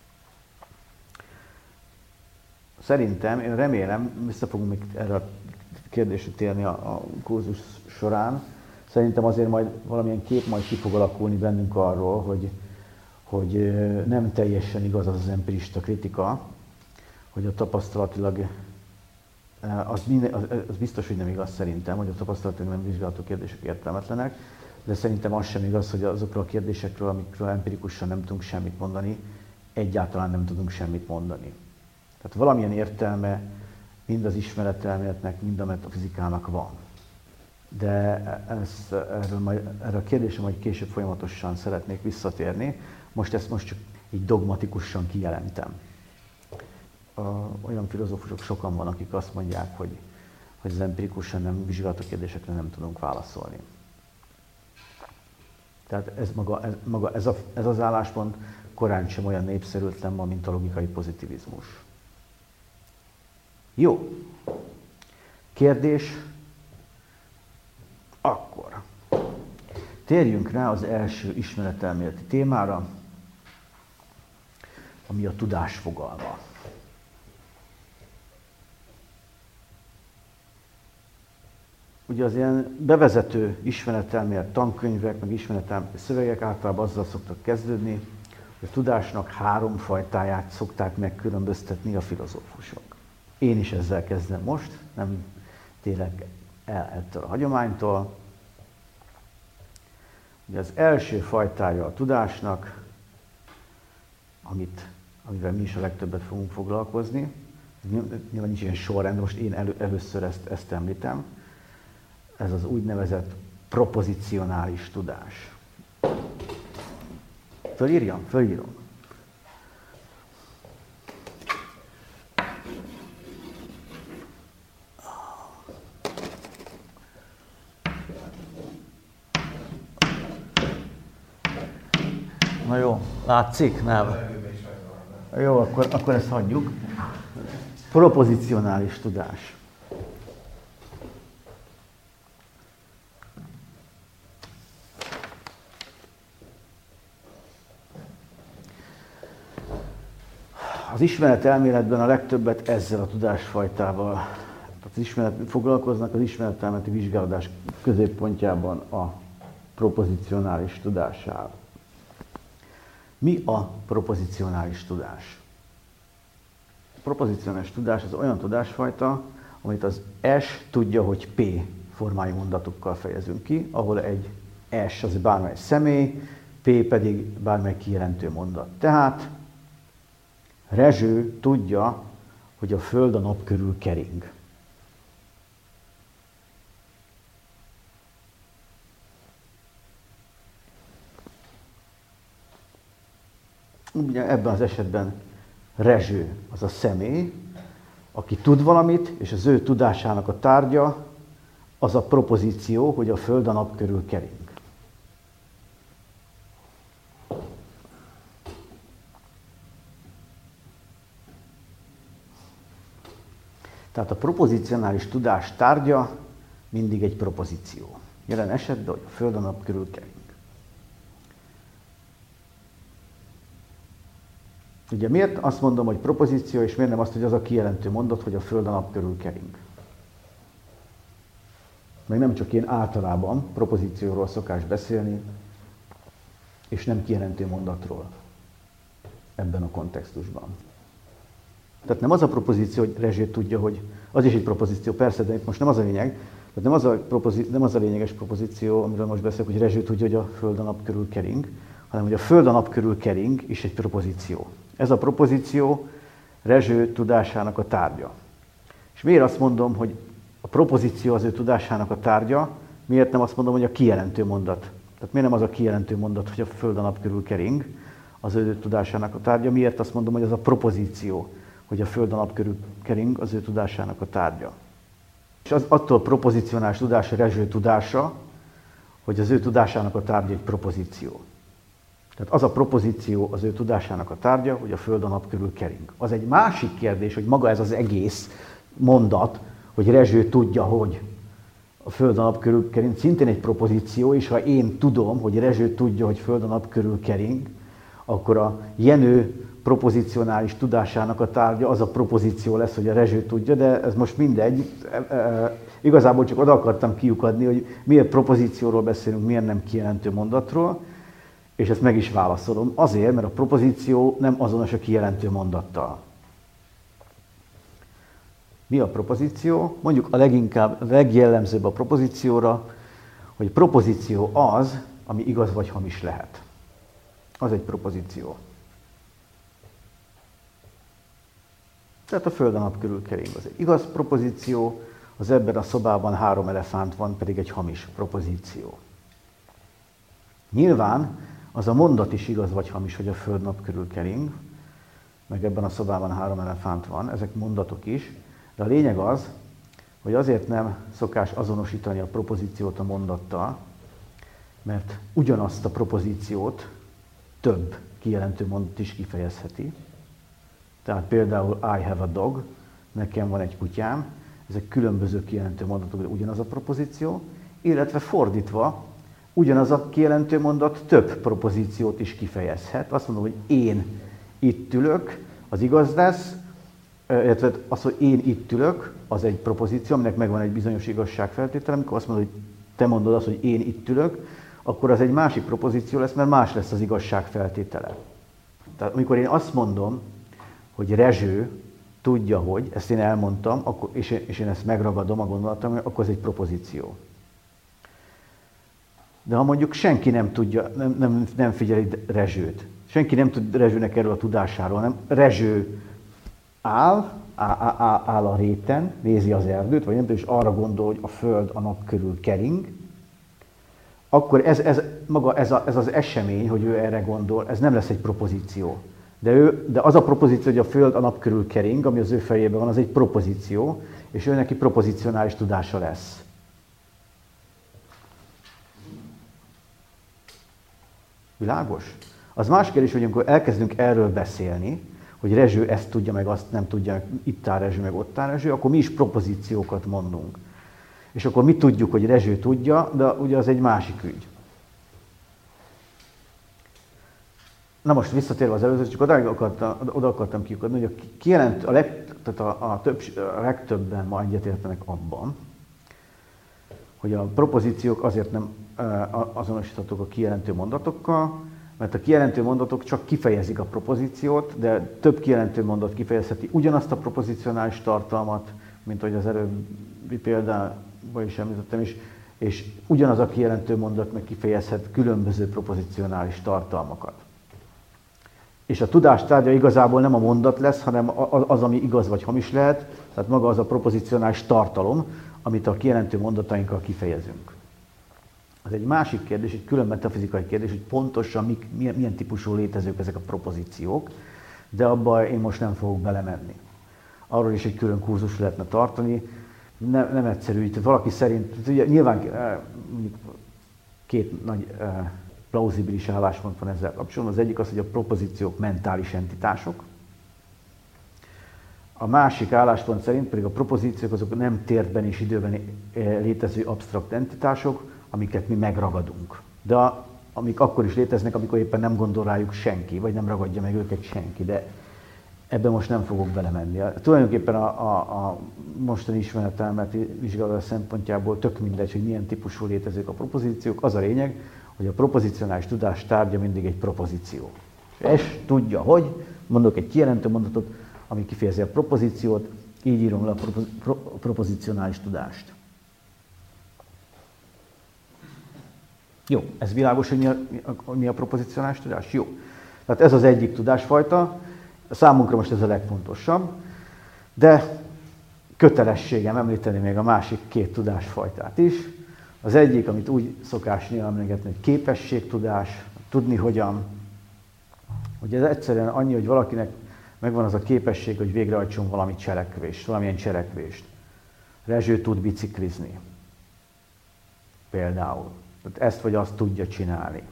Szerintem, én remélem, vissza fogunk még erre a kérdésre térni a, a kurzus során, szerintem azért majd valamilyen kép majd ki fog alakulni bennünk arról, hogy, hogy nem teljesen igaz az az empirista kritika, hogy a tapasztalatilag, az, minden, az, az biztos, hogy nem igaz szerintem, hogy a tapasztalatilag nem vizsgálatok kérdések értelmetlenek, de szerintem az sem igaz, hogy azokról a kérdésekről, amikről empirikusan nem tudunk semmit mondani, egyáltalán nem tudunk semmit mondani. Tehát valamilyen értelme mind az ismeretelméletnek, mind a metafizikának van. De ez, erről, majd, erről a kérdésre majd később folyamatosan szeretnék visszatérni. Most ezt most csak így dogmatikusan kijelentem. Olyan filozófusok sokan van, akik azt mondják, hogy, hogy az empirikusan nem vizsgálatos kérdésekre nem tudunk válaszolni. Tehát ez, maga, ez, maga, ez, a, ez az álláspont korán sem olyan népszerűtlen ma, mint a logikai pozitivizmus. Jó. Kérdés. Akkor térjünk rá az első ismeretelméleti témára, ami a tudás fogalma. Ugye az ilyen bevezető ismeretelmélet tankönyvek, meg ismeretelméleti szövegek általában azzal szoktak kezdődni, hogy a tudásnak három fajtáját szokták megkülönböztetni a filozófusok. Én is ezzel kezdem most, nem térek el ettől a hagyománytól. Ugye az első fajtája a tudásnak, amit, amivel mi is a legtöbbet fogunk foglalkozni, nyilván nincs ilyen sorrend, most én elő, először ezt, ezt említem, ez az úgynevezett propozicionális tudás. Fölírjam? Fölírom. Na jó, látszik? Nem. Jó, akkor, akkor ezt hagyjuk. Propozicionális tudás. Az ismeretelméletben a legtöbbet ezzel a tudásfajtával, az ismeret, foglalkoznak az ismeretelméleti vizsgálódás középpontjában a propozicionális tudással. Mi a propozicionális tudás? A propozicionális tudás az olyan tudásfajta, amit az S tudja, hogy P formájú mondatokkal fejezünk ki, ahol egy S az bármely személy, P pedig bármely kijelentő mondat. Tehát Rezső tudja, hogy a Föld a nap körül kering. Ugye ebben az esetben Rezső az a személy, aki tud valamit, és az ő tudásának a tárgya az a propozíció, hogy a Föld a nap körül kering. Tehát a propozicionális tudás tárgya mindig egy propozíció. Jelen esetben, hogy a Föld a nap körül kering. Ugye miért azt mondom, hogy propozíció, és miért nem azt, hogy az a kijelentő mondat, hogy a Föld a nap körül kering? Meg nem csak én általában propozícióról szokás beszélni, és nem kijelentő mondatról ebben a kontextusban. Tehát nem az a propozíció, hogy Rezső tudja, hogy az is egy propozíció, persze, de itt most nem az a lényeg, tehát nem az a, propozí- nem az a lényeges propozíció, amiről most beszélek, hogy Rezső tudja, hogy a Föld a nap körül kering, hanem hogy a Föld a nap körül kering is egy propozíció. Ez a propozíció Rezső tudásának a tárgya. És miért azt mondom, hogy a propozíció az ő tudásának a tárgya, miért nem azt mondom, hogy a kijelentő mondat? Tehát miért nem az a kijelentő mondat, hogy a Föld a nap körül kering, az ő tudásának a tárgya? Miért azt mondom, hogy az a propozíció, hogy a Föld a nap körül kering, az ő tudásának a tárgya? És az attól propozicionális tudása Rezső tudása, hogy az ő tudásának a tárgya egy propozíció. Tehát az a propozíció az ő tudásának a tárgya, hogy a Föld a nap körül kering. Az egy másik kérdés, hogy maga ez az egész mondat, hogy Rezső tudja, hogy a Föld a nap körül kering, szintén egy propozíció, és ha én tudom, hogy Rezső tudja, hogy Föld a nap körül kering, akkor a Jenő propozicionális tudásának a tárgya az a propozíció lesz, hogy a Rezső tudja, de ez most mindegy. E, e, igazából csak oda akartam kiukadni, hogy miért propozícióról beszélünk, miért nem kijelentő mondatról, és ezt meg is válaszolom. Azért, mert a propozíció nem azonos a kijelentő mondattal. Mi a propozíció? Mondjuk a leginkább, a legjellemzőbb a propozícióra, hogy propozíció az, ami igaz vagy hamis lehet. Az egy propozíció. Tehát a Föld a nap körül kering. Az egy igaz propozíció, az ebben a szobában három elefánt van, pedig egy hamis propozíció. Nyilván az a mondat is igaz vagy hamis, hogy a Föld nap körül kering, meg ebben a szobában három elefánt van, ezek mondatok is, de a lényeg az, hogy azért nem szokás azonosítani a propozíciót a mondattal, mert ugyanazt a propozíciót több kijelentő mondat is kifejezheti. Tehát például I have a dog, nekem van egy kutyám, ezek különböző kijelentő mondatok, de ugyanaz a propozíció, illetve fordítva, ugyanaz a kijelentő mondat több propozíciót is kifejezhet. Azt mondom, hogy én itt ülök, az igaz lesz, illetve az, hogy én itt ülök, az egy propozíció, aminek megvan egy bizonyos igazságfeltétele. Amikor azt mondod, hogy te mondod azt, hogy én itt ülök, akkor az egy másik propozíció lesz, mert más lesz az igazságfeltétele. Tehát amikor én azt mondom, hogy Rezső tudja, hogy, ezt én elmondtam, akkor, és, én, és én ezt megragadom a gondolatom, akkor ez egy propozíció. De ha mondjuk senki nem tudja, nem, nem, nem figyeli Rezsőt, senki nem tud Rezsőnek erről a tudásáról, hanem Rezső áll, áll, áll, áll a réten, nézi az erdőt, vagy nem tudom, és arra gondol, hogy a Föld a nap körül kering, akkor ez, ez, maga ez, a, ez az esemény, hogy ő erre gondol, ez nem lesz egy propozíció. De, ő, de az a propozíció, hogy a Föld a nap körül kering, ami az ő fejében van, az egy propozíció, és ő neki propozicionális tudása lesz. Világos? Az más kérdés, hogy amikor elkezdünk erről beszélni, hogy Rezső ezt tudja, meg azt nem tudja, itt áll Rezső, meg ott áll Rezső, akkor mi is propozíciókat mondunk. És akkor mi tudjuk, hogy Rezső tudja, de ugye az egy másik ügy. Na most visszatérve az előző, csak oda akartam, oda akartam kiukadni, hogy a, kijelent, a, leg, tehát a, a, több, a legtöbben ma egyetértenek abban, hogy a propozíciók azért nem azonosíthatók a kijelentő mondatokkal, mert a kijelentő mondatok csak kifejezik a propozíciót, de több kijelentő mondat kifejezheti ugyanazt a propozicionális tartalmat, mint ahogy az előbbi példában is említettem is, és ugyanaz a kijelentő mondat meg kifejezhet különböző propozicionális tartalmakat. És a tudás tárgya igazából nem a mondat lesz, hanem az, ami igaz vagy hamis lehet, tehát maga az a propozicionális tartalom, amit a kijelentő mondatainkkal kifejezünk. Az egy másik kérdés, egy külön metafizikai kérdés, hogy pontosan mik, milyen, milyen típusú létezők ezek a propozíciók, de abba én most nem fogok belemenni. Arról is egy külön kurzus lehetne tartani, nem, nem egyszerű, tehát valaki szerint, ugye, nyilván két nagy plauzibilis álláspont van ezzel kapcsolatban. Az egyik az, hogy a propozíciók mentális entitások. A másik álláspont szerint pedig a propozíciók azok nem térben és időben létező absztrakt entitások, amiket mi megragadunk. De a, amik akkor is léteznek, amikor éppen nem gondol rájuk senki, vagy nem ragadja meg őket senki, de ebben most nem fogok belemenni. Tulajdonképpen a, a, a mostani ismeretelméleti vizsgálat szempontjából tök mindegy, hogy milyen típusú létezők a propozíciók. Az a lényeg, hogy a propozicionális tudás tárgya mindig egy propozíció. És tudja, hogy mondok egy kijelentő mondatot, ami kifejezi a propozíciót, így írom le a propo, pro, propozicionális tudást. Jó, ez világos, hogy mi a, mi a propozicionális tudás? Jó. Tehát ez az egyik tudásfajta, számunkra most ez a legfontosabb, de kötelességem említeni még a másik két tudásfajtát is. Az egyik, amit úgy szokás néha emlegetni, hogy képességtudás, tudni hogyan. Ugye ez egyszerűen annyi, hogy valakinek megvan az a képesség, hogy végrehajtson valami cselekvést, valamilyen cselekvést. Rezső tud biciklizni. Például. Tehát ezt vagy azt tudja csinálni.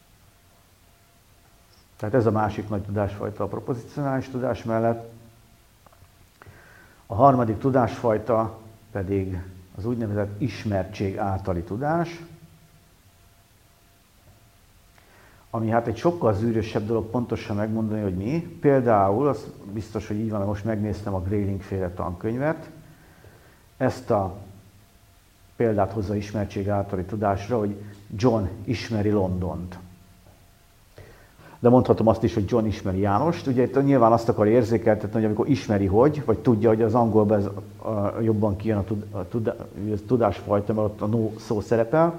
Tehát ez a másik nagy tudásfajta a propozicionális tudás mellett. A harmadik tudásfajta pedig az úgynevezett ismertség általi tudás, ami hát egy sokkal zűrösebb dolog pontosan megmondani, hogy mi. Például, az biztos, hogy így van, most megnéztem a Grayling féle tankönyvet, ezt a példát hozza ismertség általi tudásra, hogy John ismeri Londont. De mondhatom azt is, hogy John ismeri Jánost. Ugye itt nyilván azt akar érzékeltetni, hogy amikor ismeri hogy, vagy tudja, hogy az angolban ez a, a, jobban kijön a, tud, a, tud, a tudásfajta, mert ott a no szó szerepel.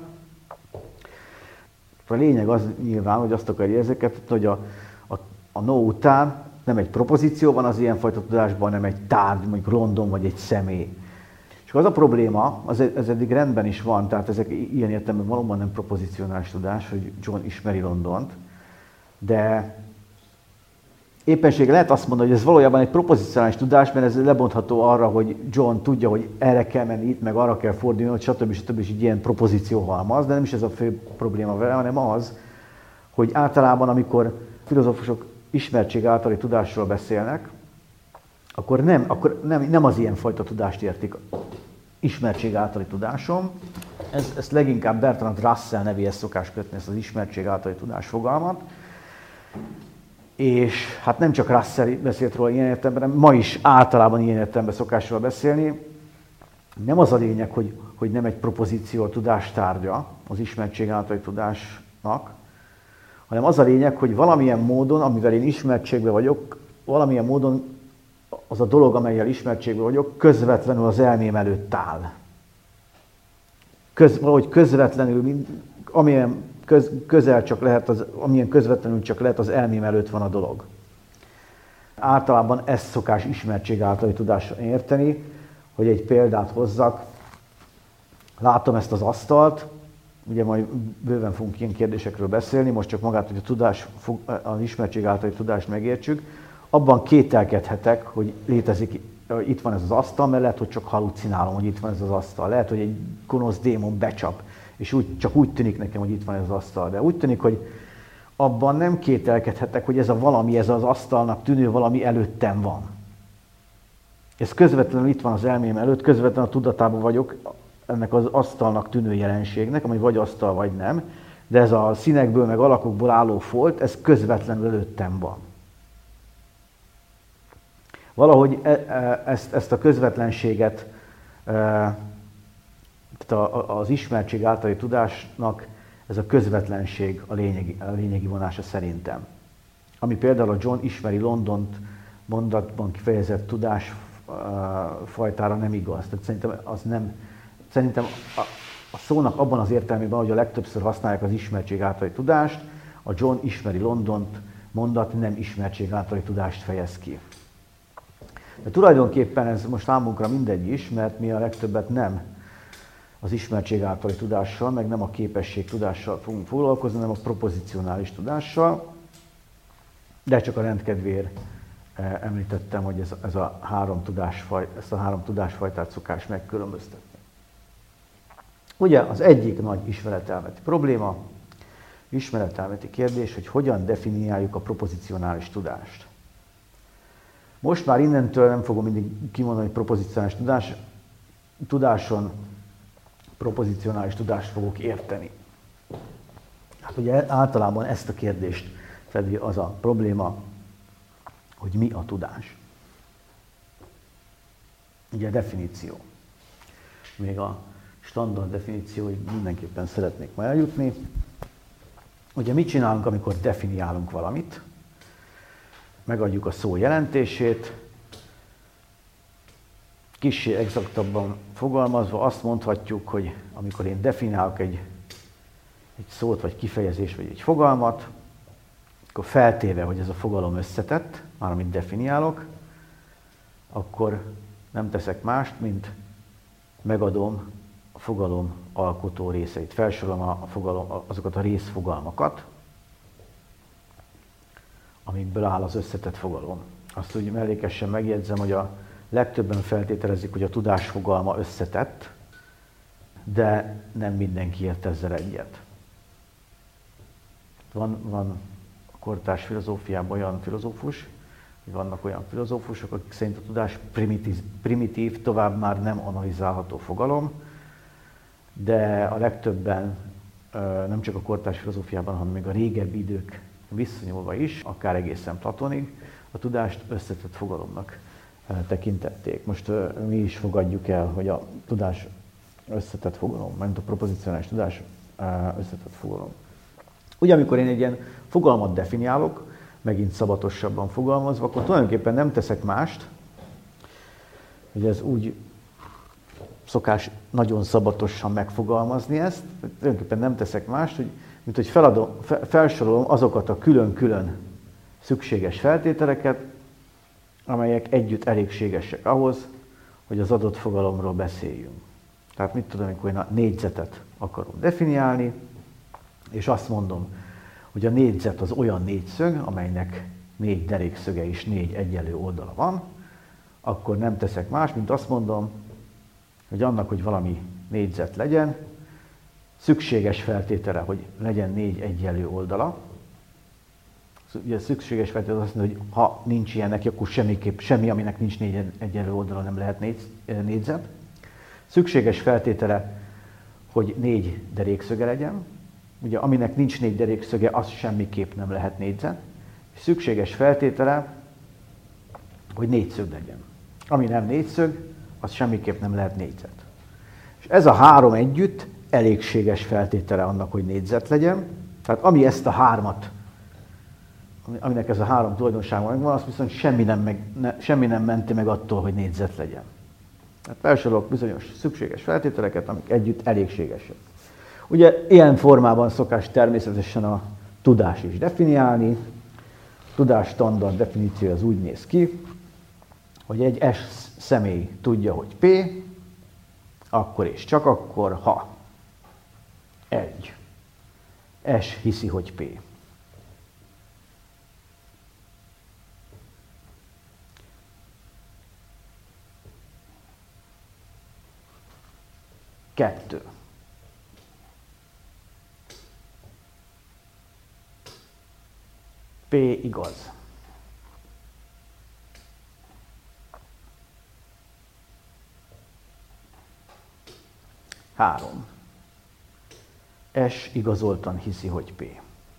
A lényeg az nyilván, hogy azt akar érzékeltetni, hogy a, a, a no után nem egy propozíció van az ilyenfajta tudásban, hanem egy tárgy, mondjuk London vagy egy személy. És az a probléma, az, ez eddig rendben is van, tehát ezek ilyen értelemben valóban nem propozicionális tudás, hogy John ismeri Londont, de éppenséggel lehet azt mondani, hogy ez valójában egy propozicionális tudás, mert ez lebontható arra, hogy John tudja, hogy erre kell menni, itt meg arra kell fordulni, hogy stb. stb. És így ilyen propozíció halmaz, de nem is ez a fő probléma vele, hanem az, hogy általában, amikor filozófusok ismertség általi tudásról beszélnek, akkor nem, akkor nem, nem az ilyenfajta tudást értik ismertség általi tudásom. Ez, ezt leginkább Bertrand Russell nevéhez szokás kötni, ezt az ismertség általi tudás fogalmat. És hát nem csak Russell beszélt róla ilyen értelemben, hanem ma is általában ilyen értelemben szokásról beszélni. Nem az a lényeg, hogy, hogy nem egy propozíció a tudástárgya az ismertség általi tudásnak, hanem az a lényeg, hogy valamilyen módon, amivel én ismertségben vagyok, valamilyen módon az a dolog, amellyel ismertségben vagyok, közvetlenül az elmém előtt áll. Köz, valahogy közvetlenül, amilyen köz, közel csak lehet, az, amilyen közvetlenül csak lehet, az elmém előtt van a dolog. Általában ezt szokás ismertség általi tudásra érteni, hogy egy példát hozzak. Látom ezt az asztalt, ugye majd bőven fogunk ilyen kérdésekről beszélni, most csak magát, hogy a tudás, az ismertség általi tudást megértsük. Abban kételkedhetek, hogy létezik, itt van ez az asztal, mert lehet, hogy csak halucinálom, hogy itt van ez az asztal. Lehet, hogy egy gonosz démon becsap, és úgy, csak úgy tűnik nekem, hogy itt van ez az asztal. De úgy tűnik, hogy abban nem kételkedhetek, hogy ez a valami, ez az asztalnak tűnő valami előttem van. Ez közvetlenül itt van az elmém előtt, közvetlenül a tudatában vagyok ennek az asztalnak tűnő jelenségnek, ami vagy asztal, vagy nem, de ez a színekből, meg alakokból álló folt, ez közvetlenül előttem van. Valahogy e, e, ezt, ezt a közvetlenséget, e, tehát a, az ismertség általi tudásnak ez a közvetlenség a lényegi, a lényegi vonása szerintem. Ami például a John ismeri Londont mondatban kifejezett tudás fajtára nem igaz. Tehát szerintem az nem, szerintem a, a szónak abban az értelmében, hogy a legtöbbször használják az ismertség általi tudást, a John ismeri Londont mondat nem ismertség általi tudást fejez ki. De tulajdonképpen ez most számunkra mindegy is, mert mi a legtöbbet nem az ismertség általi tudással, meg nem a képesség tudással fogunk foglalkozni, hanem a propozicionális tudással, de csak a rendkedvéért említettem, hogy ez, ez a három tudásfaj, ezt a három tudásfajtát szokás megkülönböztetni. Ugye az egyik nagy ismeretelmeti probléma, ismeretelmeti kérdés, hogy hogyan definiáljuk a propozicionális tudást. Most már innentől nem fogom mindig kimondani, hogy propozicionális tudás, tudáson propozicionális tudást fogok érteni. Hát ugye általában ezt a kérdést fedi az a probléma, hogy mi a tudás. Ugye a definíció. Még a standard definícióig mindenképpen szeretnék ma eljutni. Ugye mit csinálunk, amikor definiálunk valamit? Megadjuk a szó jelentését, kissé exaktabban fogalmazva azt mondhatjuk, hogy amikor én definiálok egy, egy szót, vagy kifejezést, vagy egy fogalmat, akkor feltéve, hogy ez a fogalom összetett, már amit definiálok, akkor nem teszek mást, mint megadom a fogalom alkotó részeit. Felsorolom a fogalom, azokat a részfogalmakat, amikből áll az összetett fogalom. Azt úgy mellékesen megjegyzem, hogy a legtöbben feltételezik, hogy a tudás fogalma összetett, de nem mindenki ért ezzel egyet. Van, van a kortárs filozófiában olyan filozófus, hogy vannak olyan filozófusok, akik szerint a tudás primitív, primitív, tovább már nem analizálható fogalom, de a legtöbben, nem csak a kortárs filozófiában, hanem még a régebbi idők visszanyúlva is, akár egészen Platonig, a tudást összetett fogalomnak tekintették. Most mi is fogadjuk el, hogy a tudás összetett fogalom, mert a propozicionális tudás összetett fogalom. Ugye, amikor én egy ilyen fogalmat definiálok, megint szabatosabban fogalmazva, akkor tulajdonképpen nem teszek mást, hogy ez úgy szokás nagyon szabatosan megfogalmazni ezt, tulajdonképpen nem teszek mást, hogy, mint hogy feladom, felsorolom azokat a külön-külön szükséges feltételeket, amelyek együtt elégségesek ahhoz, hogy az adott fogalomról beszéljünk. Tehát mit tudom, amikor én a négyzetet akarom definiálni, és azt mondom, hogy a négyzet az olyan négyszög, amelynek négy derékszöge és négy egyenlő oldala van, akkor nem teszek más, mint azt mondom, hogy annak, hogy valami négyzet legyen, szükséges feltétele, hogy legyen négy egyenlő oldala. Ugye szükséges feltétele azt mondja, hogy ha nincs ilyen neki, akkor semmiképp semmi, aminek nincs négy egyenlő oldala, nem lehet négy, négyzet. Szükséges feltétele, hogy négy derékszöge legyen. Ugye aminek nincs négy derékszöge, az semmiképp nem lehet négyzet. Szükséges feltétele, hogy négyszög legyen. Ami nem négyszög, az semmiképp nem lehet négyzet. És ez a három együtt elégséges feltétele annak, hogy négyzet legyen. Tehát ami ezt a hármat, aminek ez a három tulajdonsága megvan, azt viszont semmi nem, meg, ne, semmi nem menti meg attól, hogy négyzet legyen. Tehát felsorolok bizonyos szükséges feltételeket, amik együtt elégségesek. Ugye ilyen formában szokás természetesen a tudás is definiálni. A tudás standard definíció az úgy néz ki, hogy egy S személy tudja, hogy P, akkor és csak akkor, ha egy S hiszi, hogy P. Kettő. P igaz. Három. S igazoltan hiszi, hogy P.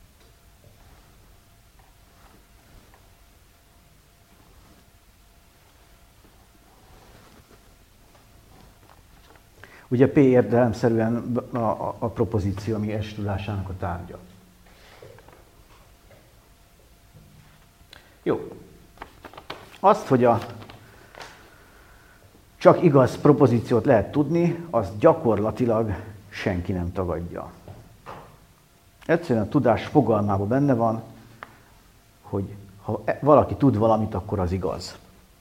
Ugye P értelemszerűen a, a, a propozíció, ami S tudásának a tárgya. Jó. Azt, hogy a csak igaz propozíciót lehet tudni, azt gyakorlatilag senki nem tagadja. Egyszerűen a tudás fogalmában benne van, hogy ha valaki tud valamit, akkor az igaz.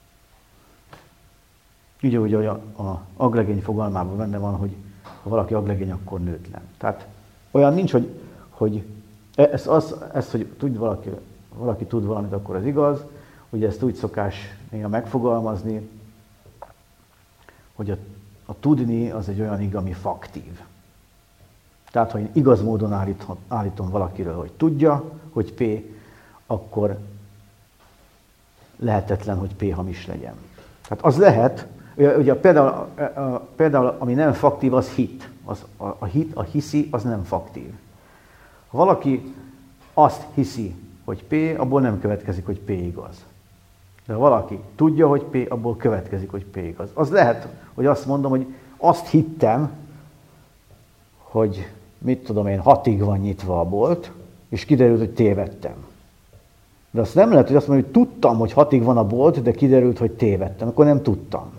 Így, ahogy a, a aglegény fogalmában benne van, hogy ha valaki aglegény, akkor nőtlen. Tehát olyan nincs, hogy, hogy ez, az, ez, hogy tud valaki, valaki tud valamit, akkor az igaz. Ugye ezt úgy szokás néha megfogalmazni, hogy a, a tudni az egy olyan ig, ami faktív. Tehát, ha én igaz módon állítom, állítom valakiről, hogy tudja, hogy P, akkor lehetetlen, hogy P hamis legyen. Tehát az lehet, ugye például, például ami nem faktív, az hit. Az, a, a hit, a hiszi, az nem faktív. Ha valaki azt hiszi, hogy P, abból nem következik, hogy P igaz. De ha valaki tudja, hogy P, abból következik, hogy P igaz. Az lehet, hogy azt mondom, hogy azt hittem, hogy mit tudom én, hatig van nyitva a bolt, és kiderült, hogy tévedtem. De azt nem lehet, hogy azt mondom, hogy tudtam, hogy hatig van a bolt, de kiderült, hogy tévedtem. Akkor nem tudtam.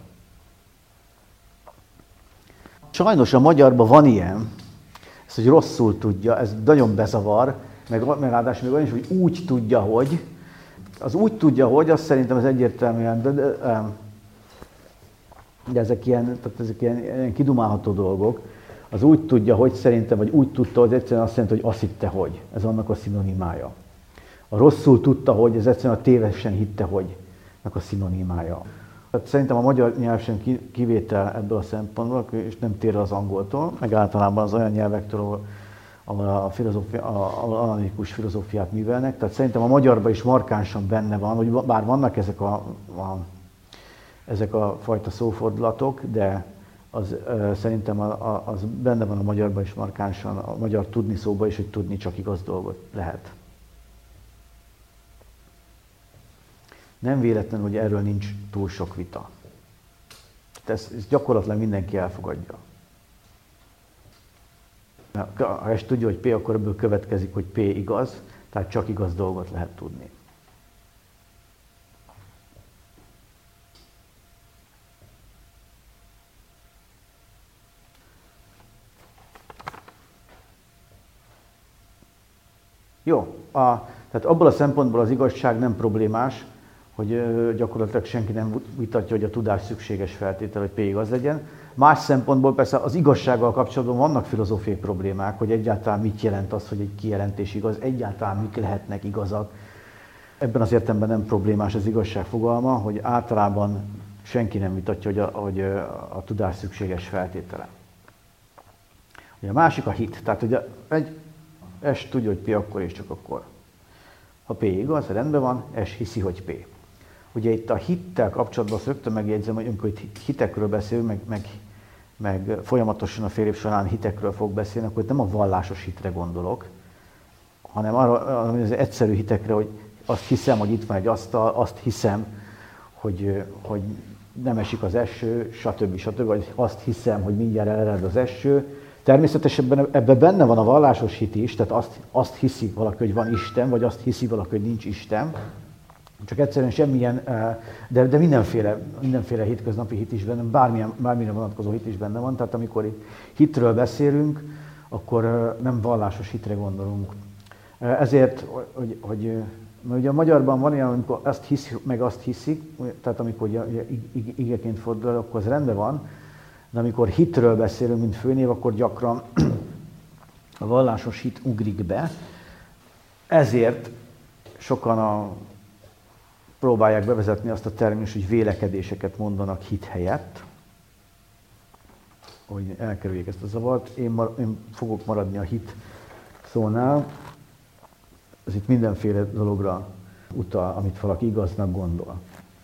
Sajnos a magyarban van ilyen, ez, hogy rosszul tudja, ez nagyon bezavar, meg, meg ráadásul még olyan is, hogy úgy tudja, hogy. Az úgy tudja, hogy, azt szerintem az egyértelműen, de, de, de ezek, ilyen, tehát ezek ilyen, ilyen kidumálható dolgok. Az úgy tudja, hogy szerintem, vagy úgy tudta, hogy egyszerűen azt jelenti, hogy azt hitte, hogy. Ez annak a szinonimája. A rosszul tudta, hogy, ez egyszerűen a tévesen hitte, hogy. Ennek a szinonimája. Tehát szerintem a magyar nyelv sem kivétel ebből a szempontból, és nem tér az angoltól, meg általában az olyan nyelvektől, ahol a, filozófia, a analitikus filozófiát művelnek. Tehát szerintem a magyarban is markánsan benne van, hogy bár vannak ezek a, a, ezek a fajta szófordulatok, de az, ö, szerintem a, a, az benne van a magyarban is markánsan, a magyar tudni szóban is, hogy tudni csak igaz dolgot lehet. Nem véletlen, hogy erről nincs túl sok vita. Ezt, ezt gyakorlatilag mindenki elfogadja. Ha ezt tudja, hogy P, akkor ebből következik, hogy P igaz, tehát csak igaz dolgot lehet tudni. Jó, a, tehát abból a szempontból az igazság nem problémás, hogy gyakorlatilag senki nem vitatja, hogy a tudás szükséges feltétel, hogy P igaz legyen. Más szempontból persze az igazsággal kapcsolatban vannak filozófiai problémák, hogy egyáltalán mit jelent az, hogy egy kijelentés igaz, egyáltalán mik lehetnek igazak. Ebben az értelemben nem problémás az igazság fogalma, hogy általában senki nem vitatja, hogy a, hogy a tudás szükséges feltétele. Ugye a másik a hit, tehát ugye egy S tudja, hogy P akkor és csak akkor. Ha P igaz, rendben van, S hiszi, hogy P. Ugye itt a hittel kapcsolatban azt rögtön megjegyzem, hogy amikor itt hitekről beszélünk, meg, meg, meg folyamatosan a fél év során hitekről fog beszélni, akkor itt nem a vallásos hitre gondolok, hanem arra az egyszerű hitekre, hogy azt hiszem, hogy itt van egy asztal, azt hiszem, hogy, hogy nem esik az eső, stb. stb. Vagy azt hiszem, hogy mindjárt elered az eső. Természetesen ebben benne van a vallásos hit is, tehát azt, azt hiszi valaki, hogy van Isten, vagy azt hiszi valaki, hogy nincs Isten. Csak egyszerűen semmilyen, de, de mindenféle, mindenféle hitköznapi hit is benne, bármilyen, bármilyen vonatkozó hit is benne van. Tehát amikor itt hitről beszélünk, akkor nem vallásos hitre gondolunk. Ezért, hogy, hogy mert ugye a magyarban van ilyen, amikor azt hiszi, meg azt hiszik, tehát amikor ugye, igeként fordul, akkor az rendben van, de amikor hitről beszélünk, mint főnév, akkor gyakran a vallásos hit ugrik be. Ezért sokan a, próbálják bevezetni azt a terminus, hogy vélekedéseket mondanak hit helyett, hogy elkerüljék ezt a zavart. Én, mar, én fogok maradni a hit szónál. ez itt mindenféle dologra utal, amit valaki igaznak gondol.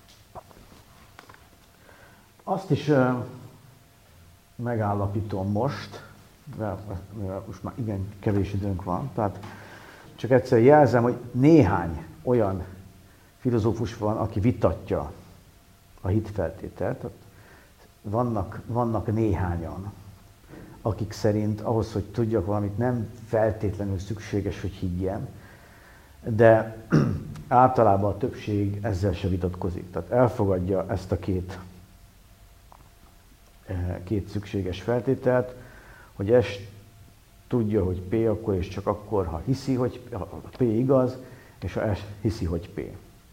Azt is uh, megállapítom most, mert most már igen kevés időnk van, tehát csak egyszer jelzem, hogy néhány olyan filozófus van, aki vitatja a hitfeltételt. Vannak, vannak néhányan, akik szerint ahhoz, hogy tudjak valamit, nem feltétlenül szükséges, hogy higgyem, de általában a többség ezzel se vitatkozik. Tehát elfogadja ezt a két, két szükséges feltételt, hogy S tudja, hogy P akkor és csak akkor, ha hiszi, hogy ha P igaz, és ha S hiszi, hogy P.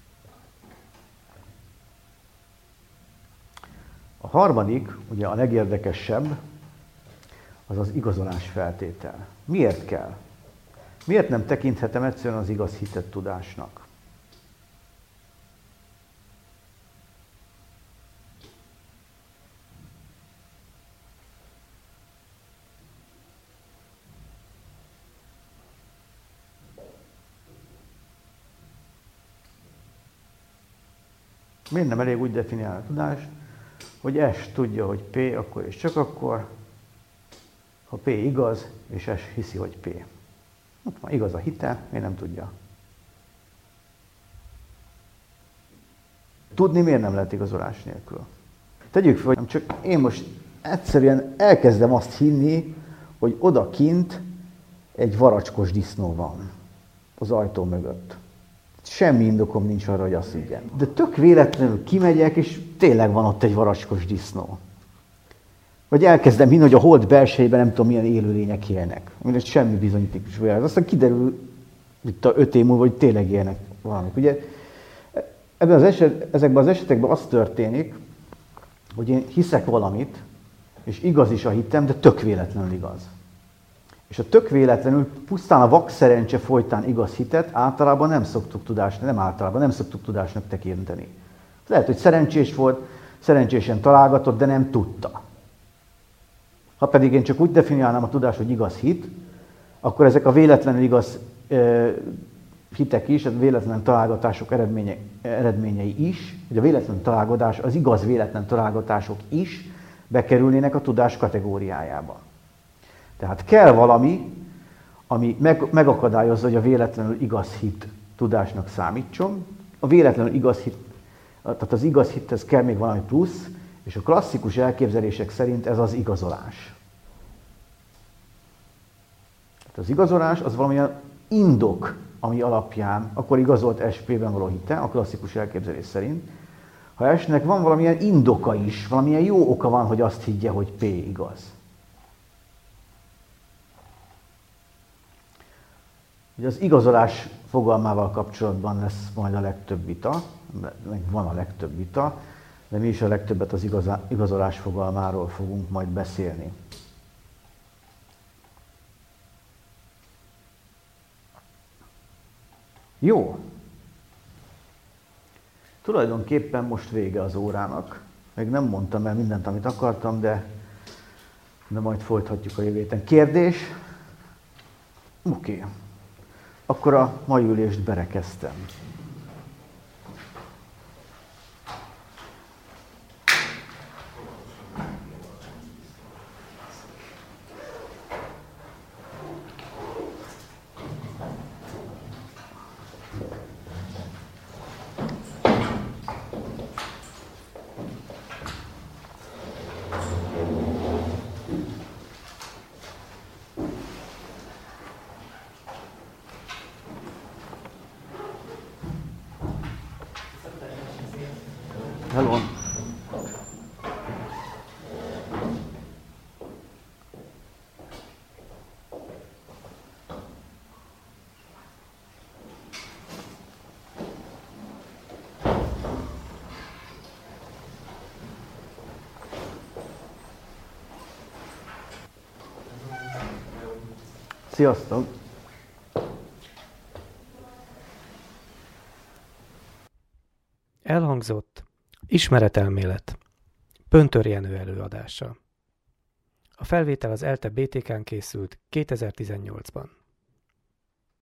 A harmadik, ugye a legérdekesebb, az az igazolás feltétel. Miért kell? Miért nem tekinthetem egyszerűen az igaz hitet tudásnak? Miért nem elég úgy definiálni a tudást, hogy S tudja, hogy P akkor és csak akkor, ha P igaz, és S hiszi, hogy P. Ott van igaz a hite, miért nem tudja? Tudni miért nem lehet igazolás nélkül? Tegyük fel, hogy csak én most egyszerűen elkezdem azt hinni, hogy odakint egy varacskos disznó van az ajtó mögött. Semmi indokom nincs arra, hogy azt higgyem. De tök véletlenül kimegyek, és tényleg van ott egy varacskos disznó. Vagy elkezdem hinni, hogy a hold belsejében nem tudom milyen élőlények élnek. Amire semmi bizonyíték is olyan. Aztán kiderül itt a öt év múlva, hogy tényleg élnek valamik. Ugye ebben az eset, ezekben az esetekben az történik, hogy én hiszek valamit, és igaz is a hitem, de tök véletlenül igaz. És a tök véletlenül, pusztán a vak szerencse folytán igaz hitet általában nem szoktuk tudásnak, nem általában nem szoktuk tudásnak tekinteni. Lehet, hogy szerencsés volt, szerencsésen találgatott, de nem tudta. Ha pedig én csak úgy definiálnám a tudást, hogy igaz hit, akkor ezek a véletlenül igaz e, hitek is, a véletlen találgatások eredménye, eredményei is, hogy a véletlen találgatás, az igaz véletlen találgatások is bekerülnének a tudás kategóriájába. Tehát kell valami, ami meg, megakadályozza, hogy a véletlenül igaz hit tudásnak számítson. A véletlenül igaz hit, tehát az igaz hithez kell még valami plusz, és a klasszikus elképzelések szerint ez az igazolás. Tehát az igazolás az valamilyen indok, ami alapján akkor igazolt S P-ben való hite, a klasszikus elképzelés szerint. Ha S-nek van valamilyen indoka is, valamilyen jó oka van, hogy azt higgye, hogy P igaz. Ugye az igazolás fogalmával kapcsolatban lesz majd a legtöbb vita, meg van a legtöbb vita, de mi is a legtöbbet az igazolás fogalmáról fogunk majd beszélni. Jó. Tulajdonképpen most vége az órának. Még nem mondtam el mindent, amit akartam, de, de majd folytatjuk a jövő héten. Kérdés? Oké. Okay. Akkor a mai ülést berekeztem. Hello. Sziasztok! Elhangzott ismeretelmélet. Pöntör Jenő előadása. A felvétel az ELTE bé té kán készült kétezer-tizennyolcban.